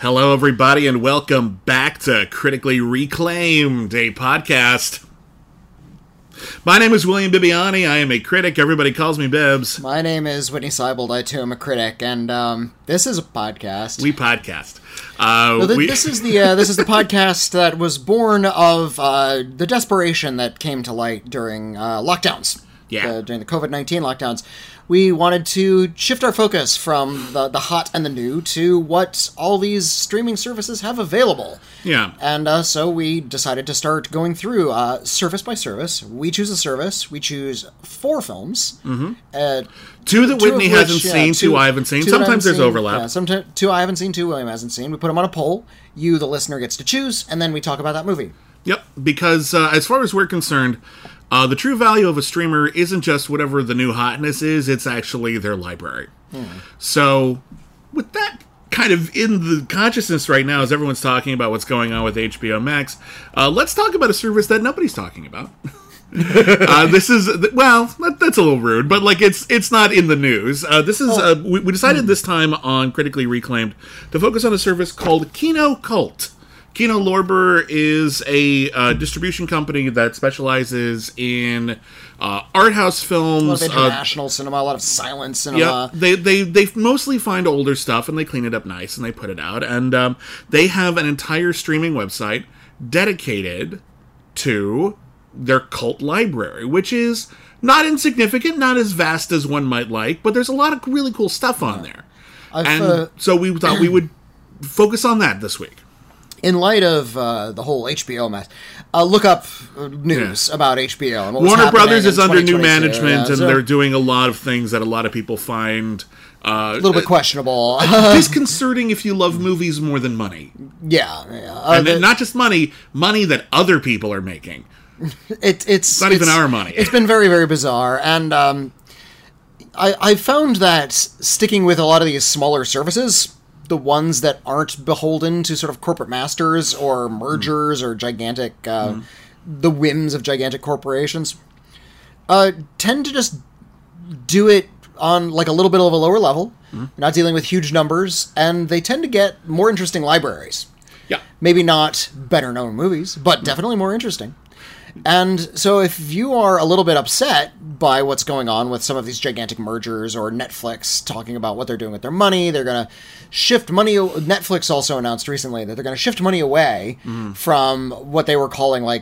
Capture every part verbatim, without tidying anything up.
Hello, everybody, and welcome back to Critically Reclaimed, a podcast. My name is William Bibbiani. I am a critic. Everybody calls me Bibbs. My name is Whitney Seibold. I, too, am a critic, and um, this is a podcast. We podcast. Uh, no, th- we... This is the uh, this is the podcast that was born of uh, the desperation that came to light during uh, lockdowns. Yeah. The, during the covid nineteen lockdowns. We wanted to shift our focus from the, the hot and the new to what all these streaming services have available. Yeah. And uh, so we decided to start going through uh, service by service. We choose a service. We choose four films. Mm-hmm. Uh, two that two Whitney which, hasn't yeah, seen, two, two I haven't seen. Sometimes Sometimes haven't there's seen, overlap. Yeah, sometimes, two I haven't seen, two William hasn't seen. We put them on a poll. You, the listener, gets to choose, and then we talk about that movie. Yep, because uh, as far as we're concerned, uh, the true value of a streamer isn't just whatever the new hotness is, it's actually their library. Hmm. So, with that kind of in the consciousness right now, as everyone's talking about what's going on with H B O Max, uh, let's talk about a service that nobody's talking about. uh, this is, well, that, that's a little rude, but like it's it's not in the news. Uh, this is, uh, we, we decided this time on Critically Reclaimed to focus on a service called Kino Cult. Kino Lorber is a uh, distribution company that specializes in uh, art house films. A lot of international uh, cinema, a lot of silent cinema. Yeah, they, they, they mostly find older stuff and they clean it up nice and they put it out. And um, they have an entire streaming website dedicated to their cult library, which is not insignificant, not as vast as one might like, but there's a lot of really cool stuff on there. I've, and uh, so we thought we would focus on that this week. In light of uh, the whole H B O mess, uh, look up news yeah. about H B O. And what Warner Brothers is under new management, yeah, so and they're doing a lot of things that a lot of people find uh, a little bit questionable, disconcerting if you love movies more than money. Yeah, yeah. Uh, and the, not just money, money that other people are making. It, it's, it's not it's, even our money. It's been very, very bizarre, and um, I, I've found that sticking with a lot of these smaller services, the ones that aren't beholden to sort of corporate masters or mergers mm. or gigantic, uh, mm. the whims of gigantic corporations, uh, tend to just do it on like a little bit of a lower level, mm. not dealing with huge numbers, and they tend to get more interesting libraries. Yeah. Maybe not better known movies, but mm. definitely more interesting. And so if you are a little bit upset by what's going on with some of these gigantic mergers or Netflix talking about what they're doing with their money, they're going to shift money. Netflix also announced recently that they're going to shift money away mm. from what they were calling like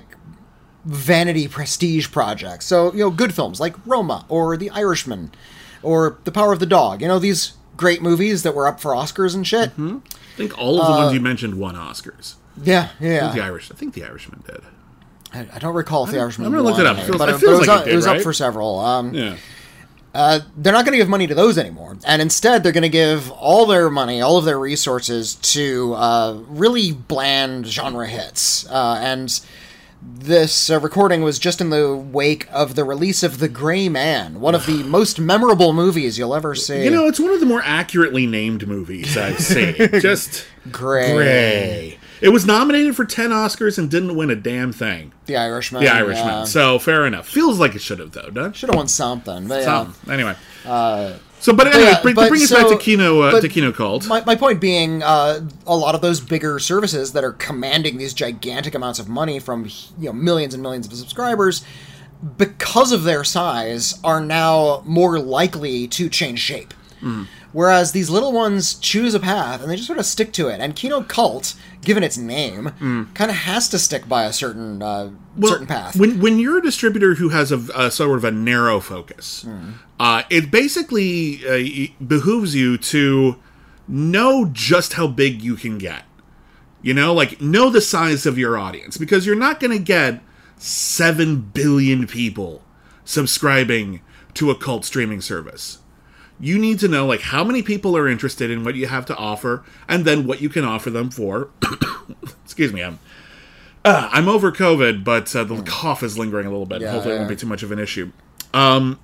vanity prestige projects. So, you know, good films like Roma or The Irishman or The Power of the Dog. You know, these great movies that were up for Oscars and shit. Mm-hmm. I think all of the uh, ones you mentioned won Oscars. Yeah, yeah. I think The Irish. I think The Irishman did. I don't recall if The Irishman I'm going to look it up. It feels, but it it, feels but it was, like up, it, did, it was right? up for several. Um, yeah. Uh, they're not going to give money to those anymore. And instead, they're going to give all their money, all of their resources to uh, really bland genre hits. Uh, and this uh, recording was just in the wake of the release of The Gray Man, one of the most memorable movies you'll ever see. You know, it's one of the more accurately named movies I've seen. Just Gray. Gray. It was nominated for ten Oscars and didn't win a damn thing. The Irishman. The Irishman. Yeah. So, fair enough. Feels like it should have, though, doesn't it? Should have won something. But, something. Yeah. Anyway. Uh, so, but anyway, yeah, bring, but bring us so, back to Kino, uh, to Kino Cult. My, my point being, uh, a lot of those bigger services that are commanding these gigantic amounts of money from, you know, millions and millions of subscribers, because of their size, are now more likely to change shape. Mm. Whereas these little ones choose a path and they just sort of stick to it. And Kino Cult, given its name, mm. kind of has to stick by a certain uh, well, certain path. When when you're a distributor who has a, a sort of a narrow focus, mm. uh, it basically uh, behooves you to know just how big you can get. You know, like know the size of your audience, because you're not going to get seven billion people subscribing to a cult streaming service. You need to know, like, how many people are interested in what you have to offer, and then what you can offer them for. Excuse me, I'm uh, I'm over COVID, but uh, the mm. cough is lingering a little bit. Yeah, Hopefully yeah. it won't be too much of an issue. Um,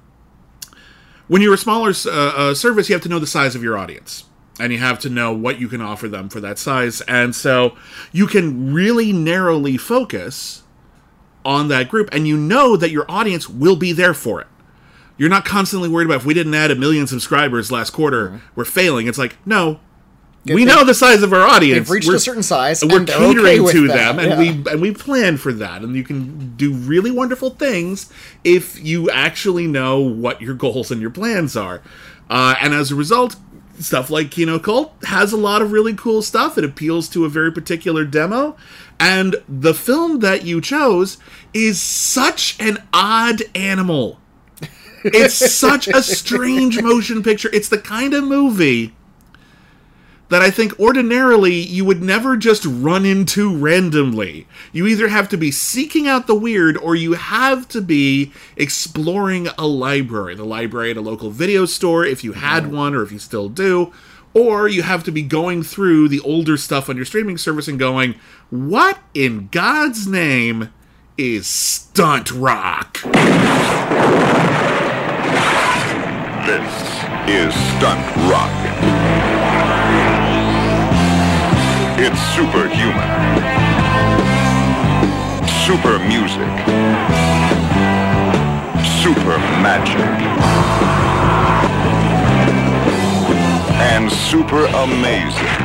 when you're a smaller uh, uh, service, you have to know the size of your audience, and you have to know what you can offer them for that size, and so you can really narrowly focus on that group, and you know that your audience will be there for it. You're not constantly worried about if we didn't add a million subscribers last quarter, mm-hmm. we're failing. It's like, no, we know the size of our audience. They've reached we're, a certain size, we're and they're catering okay with to that. them, and Yeah. we and we plan for that. And you can do really wonderful things if you actually know what your goals and your plans are. Uh, and as a result, stuff like Kino Cult has a lot of really cool stuff. It appeals to a very particular demo. And the film that you chose is such an odd animal. It's such a strange motion picture. It's the kind of movie that I think ordinarily you would never just run into randomly. You either have to be seeking out the weird, or you have to be exploring a library. The library at a local video store, if you had one, or if you still do. Or you have to be going through the older stuff on your streaming service and going, what in God's name is stunt rock? This is stunt rock. It's superhuman. Super music. Super magic. And super amazing.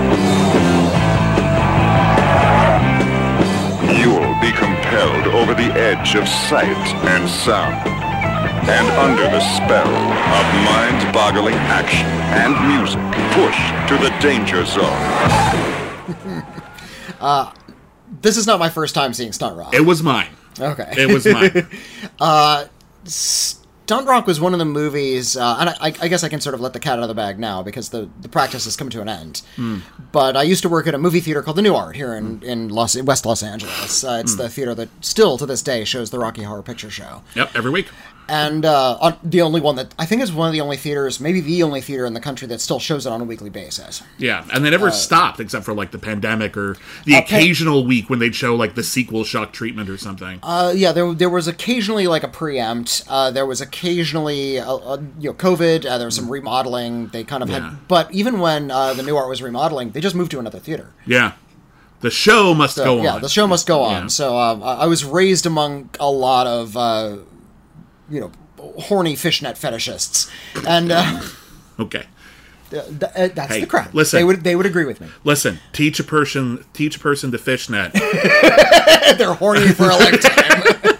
You'll be compelled over the edge of sight and sound, and under the spell of mind-boggling action and music, pushed to the danger zone. uh, this is not my first time seeing stunt rock. It was mine. Okay. It was mine. uh, Stunt Rock was one of the movies, uh, and I, I guess I can sort of let the cat out of the bag now because the, the practice has come to an end. Mm. But I used to work at a movie theater called the New Art here in, in Los, West Los Angeles. Uh, it's mm. the theater that still to this day shows the Rocky Horror Picture Show. Yep, every week. And uh, on, the only one that, I think is one of the only theaters, maybe the only theater in the country that still shows it on a weekly basis. Yeah, and they never uh, stopped except for like the pandemic or the uh, occasional pa- week when they'd show like the sequel Shock Treatment or something. Uh, yeah, there there was occasionally like a preempt. Uh, there was occasionally, uh, uh, you know, COVID. Uh, there was some remodeling. They kind of yeah. had, but even when uh, the New Art was remodeling, they just moved to another theater. Yeah. The show must so, go on. Yeah, the show must go on. Yeah. So uh, I was raised among a lot of, uh, you know, horny fishnet fetishists, and uh, okay, th- th- uh, that's hey, the crowd. Listen, they would they would agree with me. Listen, teach a person teach a person to fishnet. They're horny for a lifetime.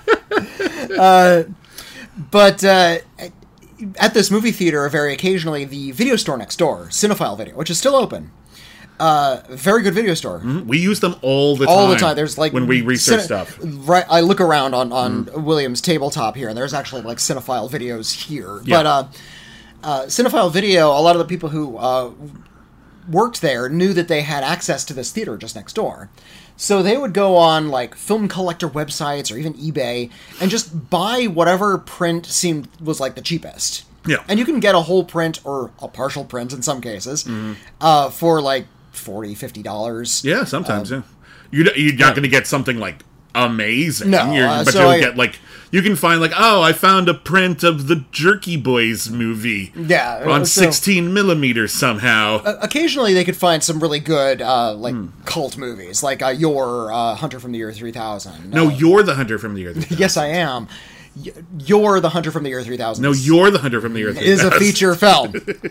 uh, but uh, at this movie theater, very occasionally, the video store next door, Cinephile Video, which is still open. Uh, very good video store. Mm-hmm. We use them all the time. All the time. There's like when we research cine- stuff. Right. I look around on on mm. William's tabletop here, and there's actually like Cinephile videos here. Yeah. But uh, uh, Cinephile Video, a lot of the people who uh, worked there knew that they had access to this theater just next door. So they would go on like film collector websites or even eBay and just buy whatever print seemed was like the cheapest. Yeah. And you can get a whole print or a partial print in some cases mm-hmm. uh, for like forty dollars, fifty dollars. Yeah, sometimes, um, yeah. You're, you're not yeah. going to get something, like, amazing. No, uh, but so you'll I, get, like, you can find, like, oh, I found a print of the Jerky Boys movie. Yeah. On so, sixteen millimeters somehow. Uh, occasionally they could find some really good, uh, like, mm. cult movies, like uh, You're uh, Hunter from the Year three thousand. No, uh, You're the Hunter from the Year three thousand. Yes, I am. You're the Hunter from the Year three thousand. No, You're the Hunter from the Year three thousand. Is a feature film.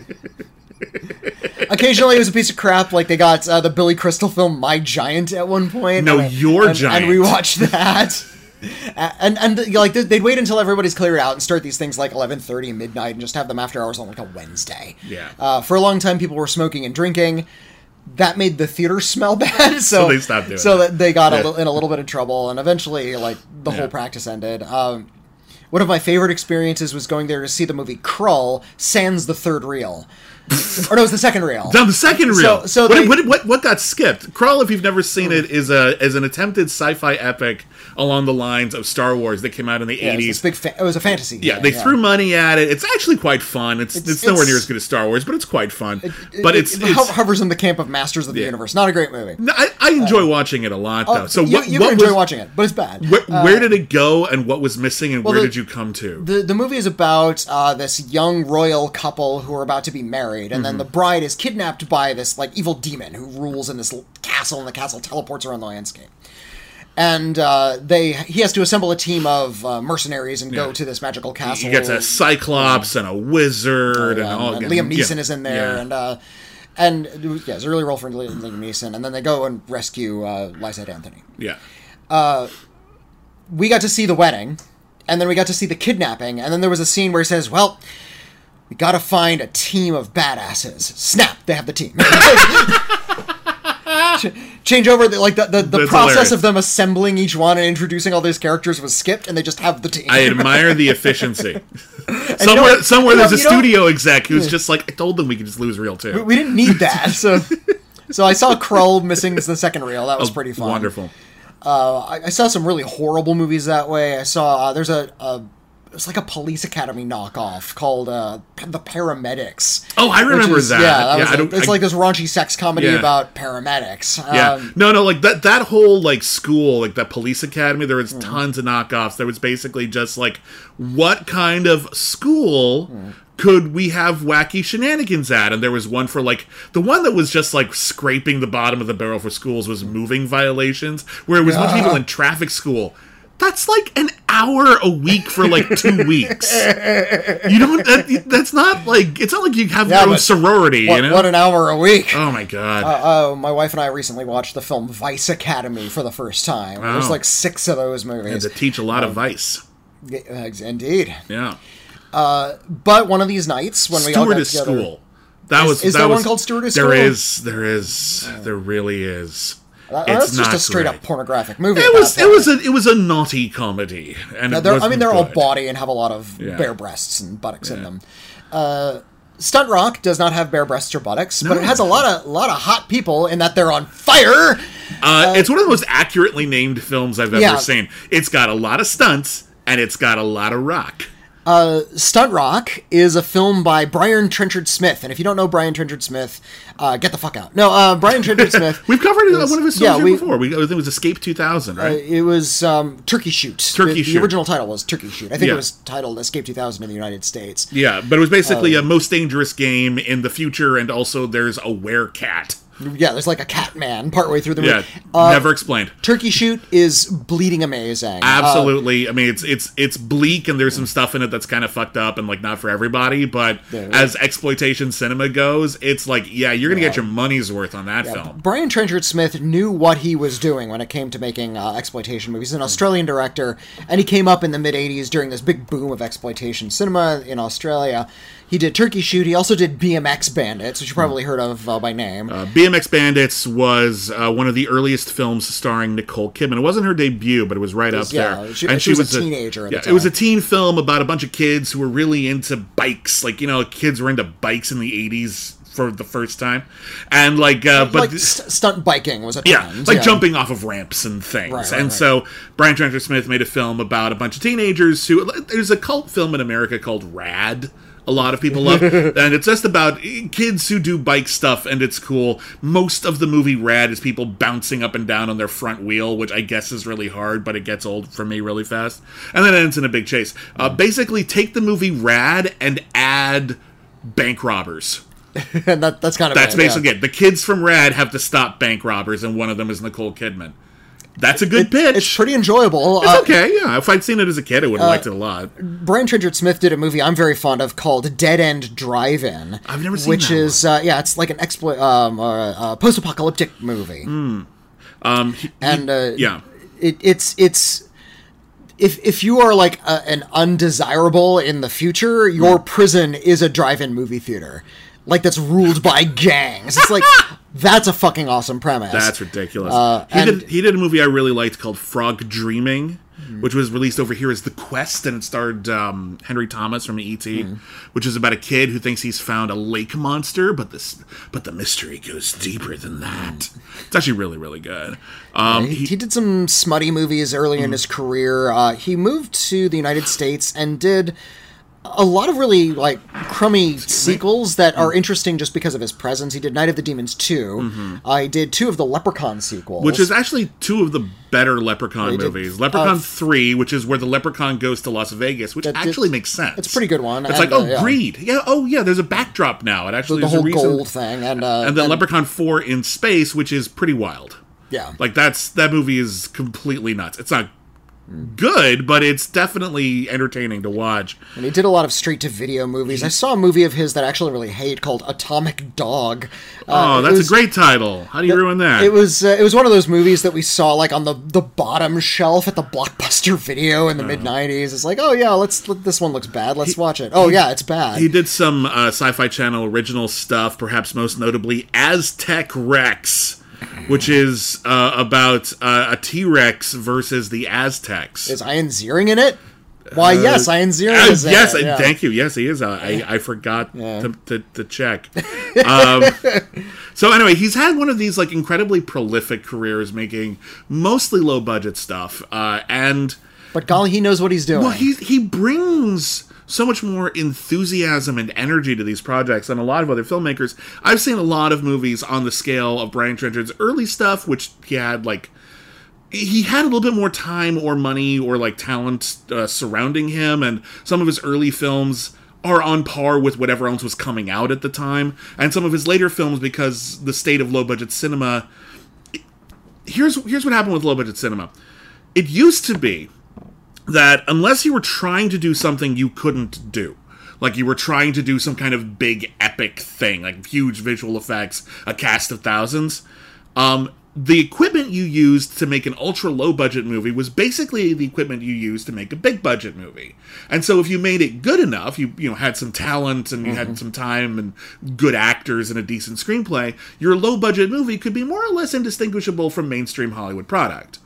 Occasionally it was a piece of crap, like they got uh, the Billy Crystal film My Giant at one point. No, and, Your and, Giant. And we watched that. and and, and like they'd wait until everybody's cleared out and start these things like eleven thirty, midnight, and just have them after hours on like a Wednesday. Yeah. Uh, for a long time, people were smoking and drinking. That made the theater smell bad, so, so they stopped doing so that. that they got yeah. a li- in a little bit of trouble, and eventually, like the yeah. whole practice ended. Um, one of my favorite experiences was going there to see the movie Krull, sans the third reel. Or no, it was the second reel. No, the second reel. So, so what, they, what, what, what got skipped? Krull, if you've never seen it, is a is an attempted sci-fi epic along the lines of Star Wars that came out in the yeah, eighties. It was, big fa- it was a fantasy. Yeah, thing, they yeah. threw money at it. It's actually quite fun. It's it's, It's- nowhere it's- near as good as Star Wars, but it's quite fun. It, it, but it, it's, it it's hovers in the camp of Masters of the Yeah. Universe. Not a great movie. no, I, I enjoy uh, watching it a lot though. Oh, So you, what, you what can enjoy was, watching it, but it's bad. Where, Uh, where did it go, and what was missing, and well, where the- did you come to? The the movie is about uh, this young royal couple who are about to be married, and mm-hmm. then the bride is kidnapped by this like evil demon who rules in this l- castle, and the castle teleports around the landscape. And uh, they he has to assemble a team of uh, mercenaries and Yeah. go to this magical castle. You get a Cyclops and a wizard, Uh, and all. and and- Liam Neeson yeah. is in there, Yeah. and uh, And it was, yeah, it was an early role for Liam Neeson, and then they go and rescue uh, Lysa Anthony. Yeah. We got to see the wedding, and then we got to see the kidnapping, and then there was a scene where he says, well, we gotta find a team of badasses. Snap, they have the team. Change over, the, like, the, the, the process hilarious. of them assembling each one and introducing all these characters was skipped, and they just have the team. I admire the efficiency. you somewhere know what? somewhere You know- there's a you know- studio exec who's just like, I told them we could just lose reel too. We, we didn't need that, so... So I saw Krull missing the second reel. That was pretty fun. Wonderful. Uh, I, I saw some really horrible movies that way. I saw uh, there's a, a it's like a Police Academy knockoff called uh, The Paramedics. Oh, I which remember is- that. Yeah, that Yeah, was I a- don't- it's I- like this raunchy sex comedy Yeah. about paramedics. Yeah. Um, no, no, like that that whole like school, like that police academy, there was Mm. tons of knockoffs. There was basically just like, what kind of school Mm. could we have wacky shenanigans at? And there was one for like the one that was just like scraping the bottom of the barrel for schools was moving violations, where it was a bunch of people in traffic school. That's like an hour a week for like two weeks. You don't. That, that's not like. It's not like you have Yeah, your own but sorority. what, you know. what an hour a week. Oh my god. Uh, my wife and I recently watched the film Vice Academy for the first time. There's Wow. like six of those And movies. to teach a lot of vice. Yeah, Indeed. Yeah. But one of these nights when we all got Stewardess together, School. That Is- was. is that there was, one called Stewardess There School? is. There is. There really is. that- It's that's just not a straight great. up pornographic movie. It at was. that It point. was a. It was a naughty comedy, and Yeah, it they're, I wasn't mean, they're all good. bawdy and have a lot of Yeah. bare breasts and buttocks in them. Uh, Stunt Rock does not have bare breasts or buttocks, but it has a lot of lot of hot people in that they're on fire. Uh, it's one of the most accurately named films I've ever Yeah. seen. It's got a lot of stunts, and it's got a lot of rock. Stunt Rock is a film by Brian Trenchard Smith, and if you don't know Brian Trenchard Smith, uh, get the fuck out. No, uh, Brian Trenchard Smith. We've covered is- one of his yeah, films we- here before. We, I think it was Escape two thousand, right? It was um, Turkey Shoot. Turkey the, Shoot. The original title was Turkey Shoot. I think Yeah. it was titled Escape two thousand in the United States. yeah, but it was basically uh, a most dangerous game in the future, and also there's a werecat. Yeah, there's like a cat man partway through the Yeah, movie. Uh, never explained. Turkey Shoot is bleeding amazing. Uh, Absolutely. I mean, it's it's it's bleak, and there's some stuff in it that's kind of fucked up and like not for everybody. But Yeah. as exploitation cinema goes, it's like, yeah, you're gonna get your money's worth on that film. Brian Trenchard Smith knew what he was doing when it came to making uh, exploitation movies. He's an Australian director, and he came up in the mid-eighties during this big boom of exploitation cinema in Australia. He did Turkey Shoot. He also did B M X Bandits, which you probably heard of uh, by name. Uh, B M X Bandits was uh, one of the earliest films starring Nicole Kidman. It wasn't her debut, but it was right up yeah, there. she- she was a teenager at the yeah, it was a time. teen film about a bunch of kids who were really into bikes. Like, you know, kids were into bikes in the eighties for the first time, and like, uh, but like st- stunt biking was a yeah, trend. like jumping off of ramps and things. Right, right, and right. so Brian Trenchard Smith made a film about a bunch of teenagers who. There's a cult film in America called Rad. A lot of people love, and it's just about kids who do bike stuff, and it's cool. Most of the movie Rad is people bouncing up and down on their front wheel, which I guess is really hard, but it gets old for me really fast. And then it ends in a big chase. Uh, basically, take the movie Rad and add bank robbers. and that, that's kind of That's it, yeah. basically it. The kids from Rad have to stop bank robbers, and one of them is Nicole Kidman. That's a good pitch. It's pretty enjoyable. It's Uh, okay, yeah. If I'd seen it as a kid, I would have liked it a lot. Brian Trenchard Smith did a movie I'm very fond of called Dead End Drive-In. I've never seen which that is uh, yeah, it's like an exploit, um, uh, uh, post-apocalyptic movie, Um, he- and uh, yeah. it, it's it's if if you are like a, an undesirable in the future, your prison is a drive-in movie theater, like that's ruled by gangs. It's like that's a fucking awesome premise. That's ridiculous. Uh, he, and- did, he did a movie I really liked called Frog Dreaming, which was released over here as The Quest, and it starred um, Henry Thomas from E T, which is about a kid who thinks he's found a lake monster, but this but the mystery goes deeper than that. It's actually really, really good. Um, He, he- he did some smutty movies early in his career. Uh, he moved to the United States and did a lot of really like crummy sequels that are interesting just because of his presence. He did Night of the Demons two. Uh, he did two of the Leprechaun sequels, which is actually two of the better Leprechaun They did- movies. Leprechaun uh, three, which is where the Leprechaun goes to Las Vegas, which That did- actually makes sense. it's a pretty good one, It's and, like, oh, uh, yeah. greed. Yeah, oh, yeah, there's a backdrop now. It actually the there's a whole reason. gold thing, and uh, And then Leprechaun four in space, which is pretty wild. yeah, Like, that's that movie is completely nuts. It's not good, but it's definitely entertaining to watch. And he did a lot of straight-to-video movies. I saw a movie of his that I actually really hate called Atomic Dog. Uh, oh, that's was, a great title. How do you ruin that? It was uh, it was one of those movies that we saw like on the, the bottom shelf at the Blockbuster Video in the uh, mid nineties. It's like, oh yeah, let's let, this one looks bad. Let's he, watch it. Oh he, yeah, it's bad. He did some uh, Sci-Fi Channel original stuff, perhaps most notably Aztec Rex, which is uh, about uh, a T-Rex versus the Aztecs. Is Ian Ziering in it? Why, uh, yes, Ian Ziering uh, is in yes, it. Yes, thank you. Yes, he is. Uh, I, I forgot yeah. to, to, to check. Um, so anyway, he's had one of these like incredibly prolific careers making mostly low-budget stuff. Uh, and But golly, he knows what he's doing. Well, he, he brings so much more enthusiasm and energy to these projects than a lot of other filmmakers. I've seen a lot of movies on the scale of Brian Trenchard's early stuff, which he had, like, he had a little bit more time or money or, like, talent uh, surrounding him, and some of his early films are on par with whatever else was coming out at the time, and some of his later films, because the state of low-budget cinema... Here's, here's what happened with low-budget cinema. It used to be that unless you were trying to do something you couldn't do, like you were trying to do some kind of big epic thing, like huge visual effects, a cast of thousands, um, the equipment you used to make an ultra low budget movie was basically the equipment you used to make a big budget movie. And so if you made it good enough, you you know had some talent and you mm-hmm. had some time and good actors and a decent screenplay, your low budget movie could be more or less indistinguishable from mainstream Hollywood product.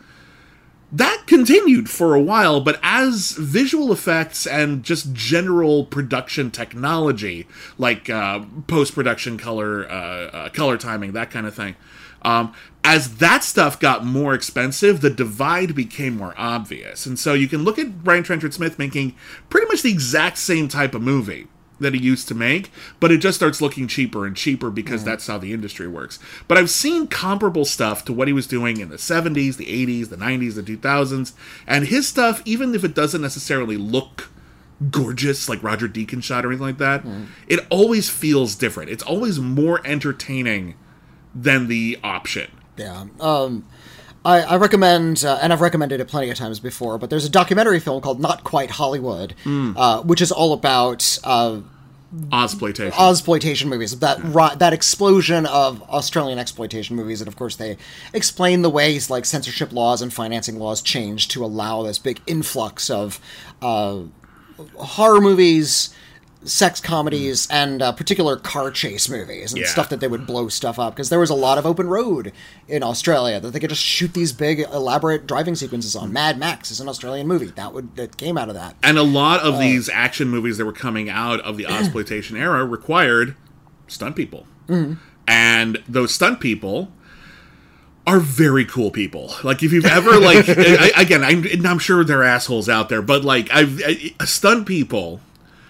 That continued for a while, but as visual effects and just general production technology, like uh, post-production color, uh, uh, color timing, that kind of thing, um, as that stuff got more expensive, the divide became more obvious. And so you can look at Brian Trenchard Smith making pretty much the exact same type of movie that he used to make, but it just starts looking cheaper and cheaper because mm. that's how the industry works. But I've seen comparable stuff to what he was doing in the seventies, the eighties, the nineties, the two thousands, and his stuff, even if it doesn't necessarily look gorgeous like Roger Deakins shot or anything like that, mm. it always feels different. It's always more entertaining than the option. Yeah. Um... I, I recommend, uh, and I've recommended it plenty of times before, but there's a documentary film called Not Quite Hollywood, mm. uh, which is all about uh, Ozploitation. Ozploitation movies. That yeah. ro- that explosion of Australian exploitation movies, and of course they explain the ways like censorship laws and financing laws changed to allow this big influx of uh, horror movies, sex comedies, mm. and uh, particular car chase movies, and yeah. stuff that they would blow stuff up, because there was a lot of open road in Australia that they could just shoot these big, elaborate driving sequences on. Mad Max is an Australian movie. That would that came out of that. And a lot of uh, these action movies that were coming out of the Ozploitation era required stunt people. Mm-hmm. And those stunt people are very cool people. Like, if you've ever, like, I, again, I'm, I'm sure there are assholes out there, but, like, I've I, stunt people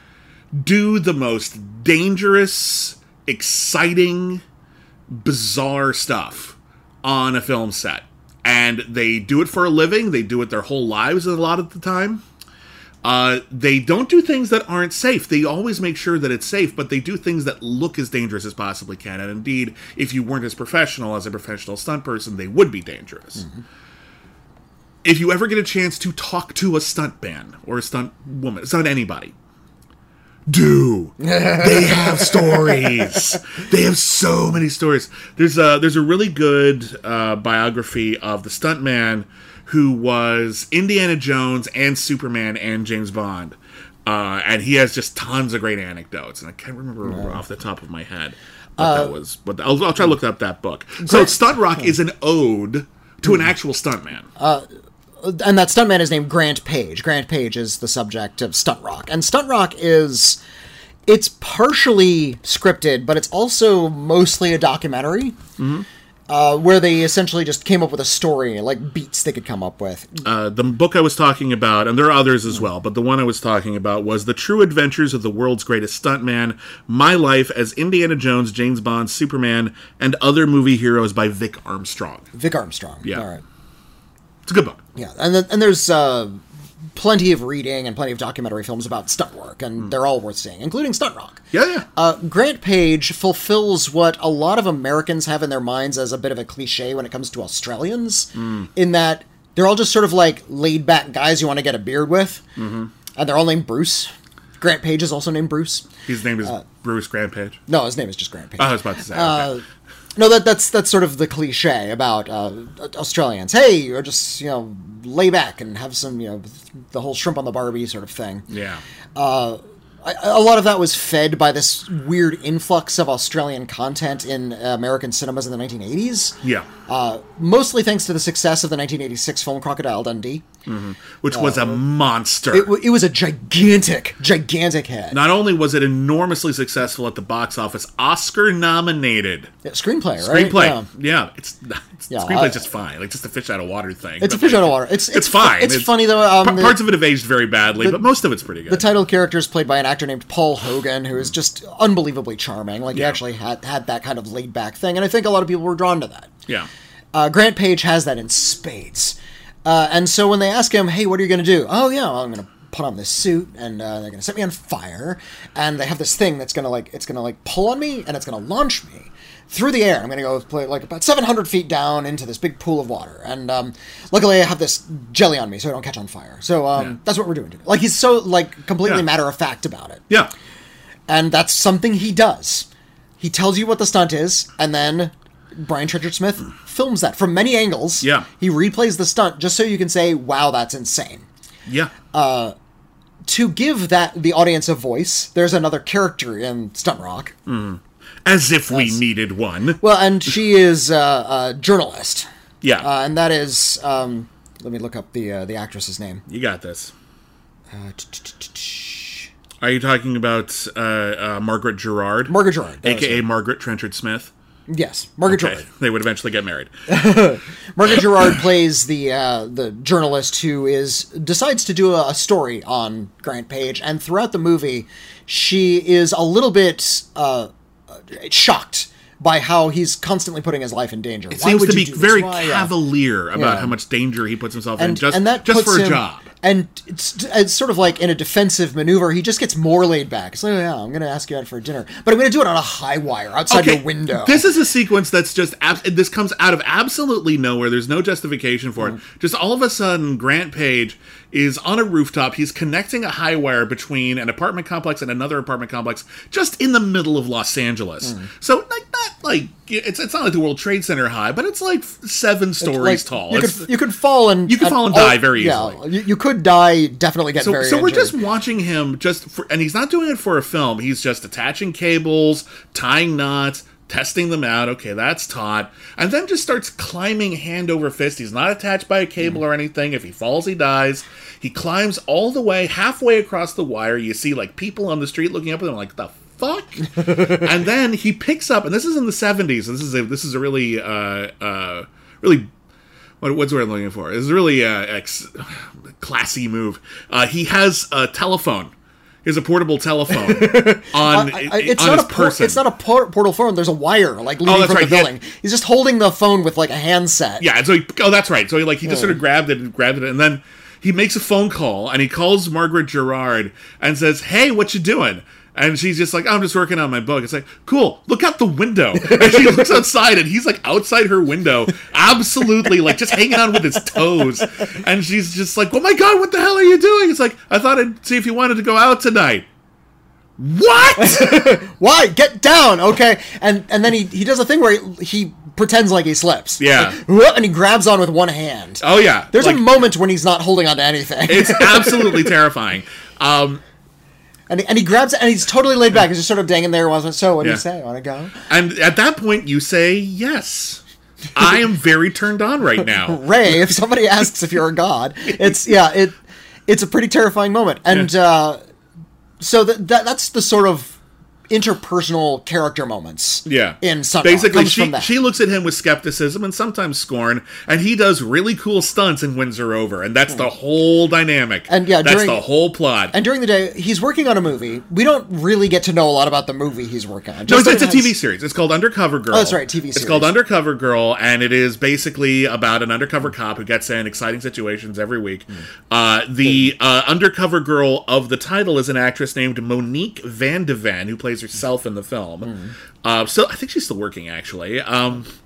do the most dangerous, exciting, bizarre stuff on a film set. And they do it for a living. They do it their whole lives a lot of the time. Uh, they don't do things that aren't safe. They always make sure that it's safe, but they do things that look as dangerous as possibly can. And indeed, if you weren't as professional as a professional stunt person, they would be dangerous. Mm-hmm. If you ever get a chance to talk to a stunt man or a stunt woman, stunt anybody, do. They have stories. They have so many stories. There's a, there's a really good uh, biography of the stuntman who was Indiana Jones and Superman and James Bond. Uh, and he has just tons of great anecdotes. And I can't remember yeah. off the top of my head what uh, that was. But I'll, I'll try to look up that book. So Stunt Rock is an ode to an actual stuntman. Uh And that stuntman is named Grant Page. Grant Page is the subject of Stunt Rock. And Stunt Rock is... It's partially scripted, but it's also mostly a documentary. Mm-hmm. Uh, where they essentially just came up with a story, like beats they could come up with. Uh, the book I was talking about, and there are others as well, but the one I was talking about was The True Adventures of the World's Greatest Stuntman, My Life as Indiana Jones, James Bond, Superman, and Other Movie Heroes by Vic Armstrong. Vic Armstrong. Yeah. All right. It's a good book. Yeah, and then, and there's uh, plenty of reading and plenty of documentary films about stunt work, and mm. they're all worth seeing, including Stunt Rock. Yeah, yeah. Uh, Grant Page fulfills what a lot of Americans have in their minds as a bit of a cliche when it comes to Australians, mm. in that They're all just sort of like laid-back guys you want to get a beard with. Mm-hmm. And they're all named Bruce. Grant Page is also named Bruce. His name is uh, Bruce Grant Page? No, his name is just Grant Page. Oh, I was about to say. Uh, okay. No, that that's that's sort of the cliche about uh, Australians. Hey, you're just, you know, lay back and have some, you know, the whole shrimp on the Barbie sort of thing. Yeah. Uh, I, a lot of that was fed by this weird influx of Australian content in American cinemas in the nineteen eighties. Yeah. Uh, mostly thanks to the success of the nineteen eighty-six film Crocodile Dundee. Mm-hmm. Which was uh, a monster. It, it was a gigantic, gigantic hit. Not only was it enormously successful at the box office, Oscar nominated. Yeah, screenplay, right? Screenplay. Yeah. yeah it's, it's yeah, screenplay's uh, just fine. Like, just a fish out of water thing. It's but a fish like, out of water. It's it's, it's fine. It's, it's funny, though. Um, p- the, parts of it have aged very badly, the, but most of it's pretty good. The title character is played by an actor named Paul Hogan, who is just unbelievably charming. Like, he yeah. actually had, had that kind of laid-back thing, and I think a lot of people were drawn to that. Yeah. Uh, Grant Page has that in spades. Uh, and so when they ask him, hey, what are you going to do? Oh, yeah, well, I'm going to put on this suit, and uh, they're going to set me on fire, and they have this thing that's going to, like, it's going to, like, pull on me, and it's going to launch me through the air. I'm going to go, play, like, about seven hundred feet down into this big pool of water, and um, luckily I have this jelly on me so I don't catch on fire. So um, yeah. that's what we're doing today. Like, he's so, like, completely yeah. matter-of-fact about it. Yeah. And that's something he does. He tells you what the stunt is, and then Brian Trenchard Smith films that from many angles. Yeah. He replays the stunt just so you can say, wow, that's insane. Yeah. Uh, to give that the audience a voice, there's another character in Stunt Rock. Mm. As if we Yes. needed one. Well, and she is uh, a journalist. Yeah. Uh, and that is, um, let me look up the uh, the actress's name. You got this. Uh, Are you talking about uh, uh, Margaret Gerard? Margaret Gerard. A K A Margaret Trenchard Smith? Yes, Margaret Okay. Gerard. They would eventually get married. Margaret Gerard plays the uh, the journalist who is decides to do a, a story on Grant Page, and throughout the movie, she is a little bit uh, shocked by how he's constantly putting his life in danger. It Why seems would to you be do this? very Why? Yeah. cavalier about Yeah. how much danger he puts himself in And, just, and that just puts for a him, job. And it's, it's sort of like in a defensive maneuver, he just gets more laid back. It's like, oh, yeah, I'm going to ask you out for dinner, but I'm going to do it on a high wire outside your window. This is a sequence that's just, ab- this comes out of absolutely nowhere. There's no justification for Mm. it. Just all of a sudden, Grant Page is on a rooftop. He's connecting a high wire between an apartment complex and another apartment complex just in the middle of Los Angeles. Mm. So, like, not like, it's it's not like the World Trade Center high, but it's like seven stories Like, tall. You It's- could, you could fall and You could fall and die very yeah, easily. You, you could die, definitely get So, very so we're injured. just watching him just for, and he's not doing it for a film. He's just attaching cables, tying knots, testing them out. Okay, that's taut. And then just starts climbing hand over fist. He's not attached by a cable or anything. If he falls, he dies. He climbs all the way, halfway across the wire. You see, like, people on the street looking up at him like, the fuck? And then he picks up, and this is in the seventies. This is a, this is a really, uh, uh, really... What, what's the word I'm looking for? It's a really uh, ex- classy move. Uh, he has a telephone. He has a portable telephone on, Uh, I- it's on not his a por- person. It's not a por- portal phone. There's a wire like leading that's from right, the he had- building. He's just holding the phone with like a handset. Yeah, and so he, oh, that's right. So he like he just Yeah. sort of grabbed it and grabbed it, and then he makes a phone call and he calls Margaret Gerard and says, "Hey, what you doing?" And she's just like, oh, "I'm just working on my book." It's like, "Cool, look out the window." And she looks outside, and he's like outside her window, absolutely like just hanging on with his toes. And she's just like, "Oh my god, what the hell are you doing?" It's like, "I thought I'd see if you wanted to go out tonight." What? Why? Get down, okay? And and then he, he does a thing where he, he pretends like he slips. Yeah. Like, "Whoop," and he grabs on with one hand. Oh yeah. There's Like, a moment when he's not holding on to anything. it's absolutely terrifying. Um, and, he, and he grabs it, and he's totally laid back. He's just sort of dangling there. Wasn't so? What do Yeah. you say? Want to go? And at that point, you say, yes. I am very turned on right now. Ray, if somebody asks if you're a god, it's yeah, it it's a pretty terrifying moment. And Yeah. uh, so that, that that's the sort of interpersonal character moments. Yeah. In Stunt Rock. Basically, Comes she, from that. she looks at him with skepticism and sometimes scorn, and he does really cool stunts and wins her over. And that's the whole dynamic. And yeah, that's during- the whole plot. And during the day, he's working on a movie. We don't really get to know a lot about the movie he's working on. No, Just it's, it's that a it T V has- series. It's called Undercover Girl. Oh, that's right, T V It's series. called Undercover Girl, and it is basically about an undercover cop who gets in exciting situations every week. Hmm. Uh, the uh, undercover girl of the title is an actress named Monique Van de Ven, who plays herself in the film. Hmm. Uh, so I think she's still working, actually. Um,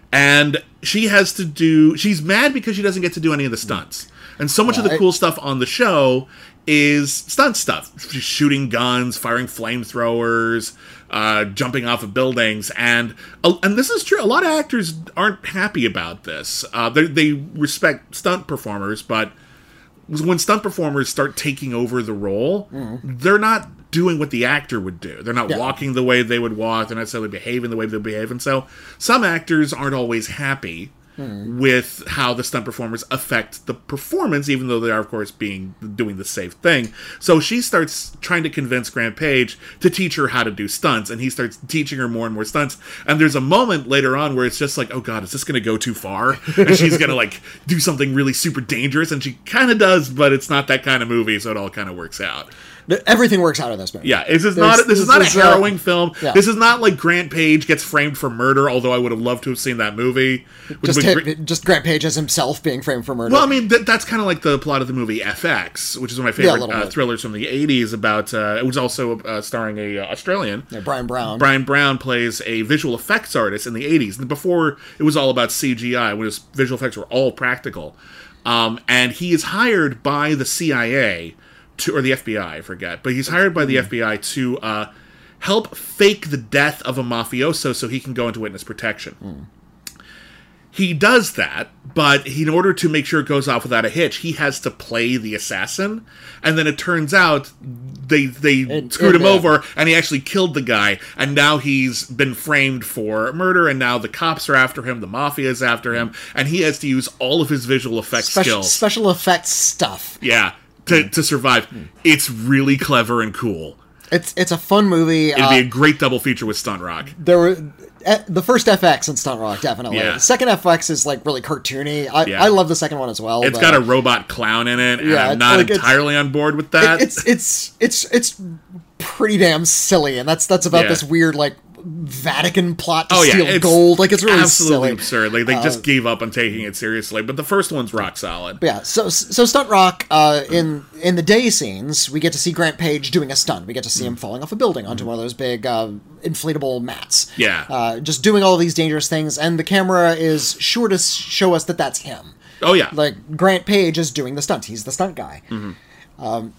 And she has to do... She's mad because she doesn't get to do any of the stunts. And so much Yeah, of the I- cool stuff on the show is stunt stuff. She's shooting guns, firing flamethrowers, uh, jumping off of buildings. And uh, and this is true. A lot of actors aren't happy about this. Uh, they, they respect stunt performers, but when stunt performers start taking over the role, mm-hmm. they're not doing what the actor would do. They're not yeah. walking the way they would walk. They're not necessarily behaving the way they behave. And so some actors aren't always happy mm. with how the stunt performers affect the performance, even though they are, of course, being doing the safe thing. So she starts trying to convince Grant Page to teach her how to do stunts, and he starts teaching her more and more stunts. And there's a moment later on where it's just like, oh god, is this going to go too far? And she's going to like do something really super dangerous, and she kind of does, but it's not that kind of movie, so it all kind of works out. Everything works out of this movie. Yeah, this is not this, this is not is, a harrowing uh, film. Yeah. This is not like Grant Page gets framed for murder, although I would have loved to have seen that movie. Just, would, hit, just Grant Page as himself being framed for murder. Well, I mean, th- that's kind of like the plot of the movie F X, which is one of my favorite Yeah, uh, thrillers from the eighties about, uh, it was also uh, starring a uh, Australian. Yeah, Brian Brown. Brian Brown plays a visual effects artist in the eighties. And before, it was all about C G I, when his visual effects were all practical. Um, and he is hired by the C I A, to, or the F B I, I forget, but he's hired by the F B I to uh, help fake the death of a mafioso so he can go into witness protection. Mm. He does that, but he, in order to make sure it goes off without a hitch, he has to play the assassin, and then it turns out they they it, screwed it, him uh, over, and he actually killed the guy, and now he's been framed for murder, and now the cops are after him, the mafia is after him, and he has to use all of his visual effects special, skills. Special effects stuff. Yeah. To, to survive. It's really clever and cool. It's it's a fun movie. It'd uh, be a great double feature with Stunt Rock. There were uh, the first F X and Stunt Rock, definitely. Yeah. The second F X is like really cartoony. I, Yeah. I love the second one as well. It's but, got a robot clown in it, and Yeah, I'm it's not like- it's- entirely on board with that. It, it's it's it's it's pretty damn silly, and that's that's about Yeah. this weird like Vatican plot to oh yeah, steal it's gold. Like it's really absolutely silly. absurd. Like they Uh, just gave up on taking it seriously. But the first one's rock solid. But yeah, so so Stunt Rock, uh, in in the day scenes, we get to see Grant Page doing a stunt. We get to see him falling off a building onto one of those big uh, inflatable mats. Yeah. uh, just doing all these dangerous things, and the camera is sure to show us that that's him. Oh yeah, Like Grant Page is doing the stunt. He's the stunt guy. Mm-hmm. Um,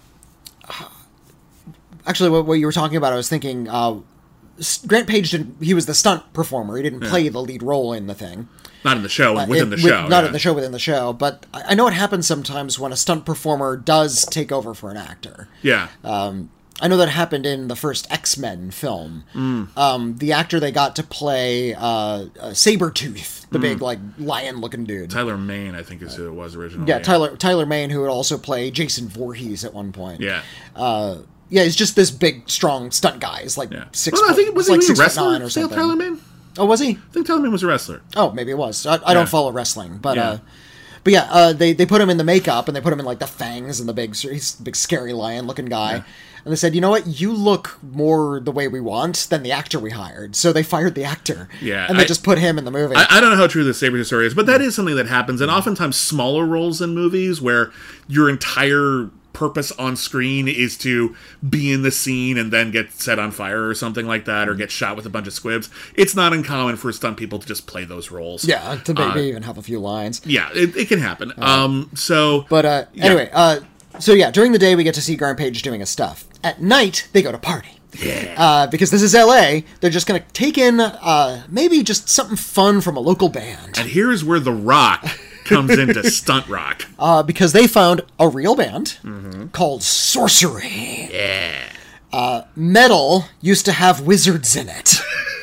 actually, what, what you were talking about, I was thinking. Uh, Grant Page didn't. He was the stunt performer. He didn't play the lead role in the thing. not in the show, Uh, within it- the with- show. Not yeah. in the show, within the show. But I I know it happens sometimes when a stunt performer does take over for an actor. Yeah. Um, I know that happened in the first X-Men film. Mm. Um, the actor they got to play uh, uh, Sabretooth, the Mm. big like lion-looking dude. Tyler Mane, I think, is who it was originally. Yeah, Tyler Tyler Mane, who would also play Jason Voorhees at one point. Yeah. Uh, yeah, he's just this big, strong stunt guy. He's like Yeah. six. Well, I foot, think was like he six a foot wrestler? nine or Say something. Tyler Mane? Oh, was he? I think Tyler Mane was a wrestler. Oh, maybe it was. I, I Yeah. don't follow wrestling, but Yeah. uh, but yeah, uh, they they put him in the makeup and they put him in like the fangs and the big, he's a big scary lion looking guy. Yeah. And they said, you know what, you look more the way we want than the actor we hired. So they fired the actor. Yeah, and they I- just put him in the movie. I, I don't know how true the Sabretooth story is, but that is something that happens, and oftentimes smaller roles in movies where your entire purpose on screen is to be in the scene and then get set on fire or something like that, or get shot with a bunch of squibs. It's not uncommon for stunt people to just play those roles. yeah, to maybe Uh, even have a few lines. Yeah, it, it can happen. Um, so, But uh, Yeah. anyway, uh, so yeah, during the day we get to see Grant Page doing his stuff. At night, they go to party. yeah. Uh, because this is L A, they're just going to take in uh, maybe just something fun from a local band. And here's where The Rock comes into Stunt Rock. Uh, because they found a real band Mm-hmm. called Sorcery. Yeah. Uh, metal used to have wizards in it.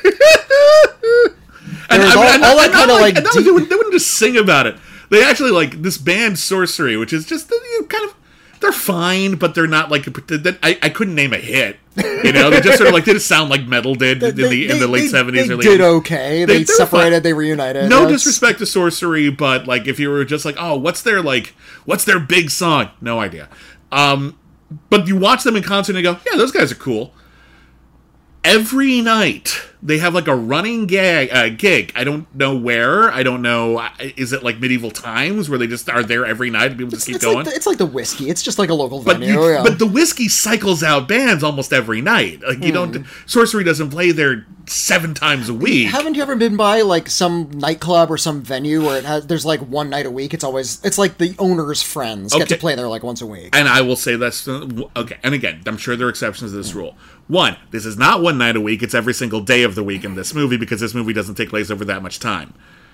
And, There's I mean, all- and- all that and not kinda, like, and not deep- they, wouldn't, they wouldn't just sing about it. They actually like this band Sorcery, which is just you know, kind of they're fine, but they're not like a, that. I, I couldn't name a hit. You know, they just sort of like they just sound like metal did in the in the late seventies. They early did eighties. okay. They, They- they were separated. fine. They reunited. No That's- disrespect to Sorcery, but like if you were just like, oh, what's their like, what's their big song? No idea. Um, but you watch them in concert and you go, yeah, those guys are cool. Every night they have like a running gag uh, gig. I don't know where. I don't know. Is it like medieval times where they just are there every night and people just keep It's going? like, the, it's like the whiskey. It's just like a local But venue. you, yeah. but the whiskey cycles out bands almost every night. Like you Hmm. don't. Sorcery doesn't play there seven times a week. Haven't you ever been by like some nightclub or some venue where it has there's like one night a week? It's always it's like the owner's friends get Okay. to play there like once a week. And I will say that's okay. And again, I'm sure there are exceptions to this rule. One, this is not one night a week; it's every single day of the week in this movie because this movie doesn't take place over that much time.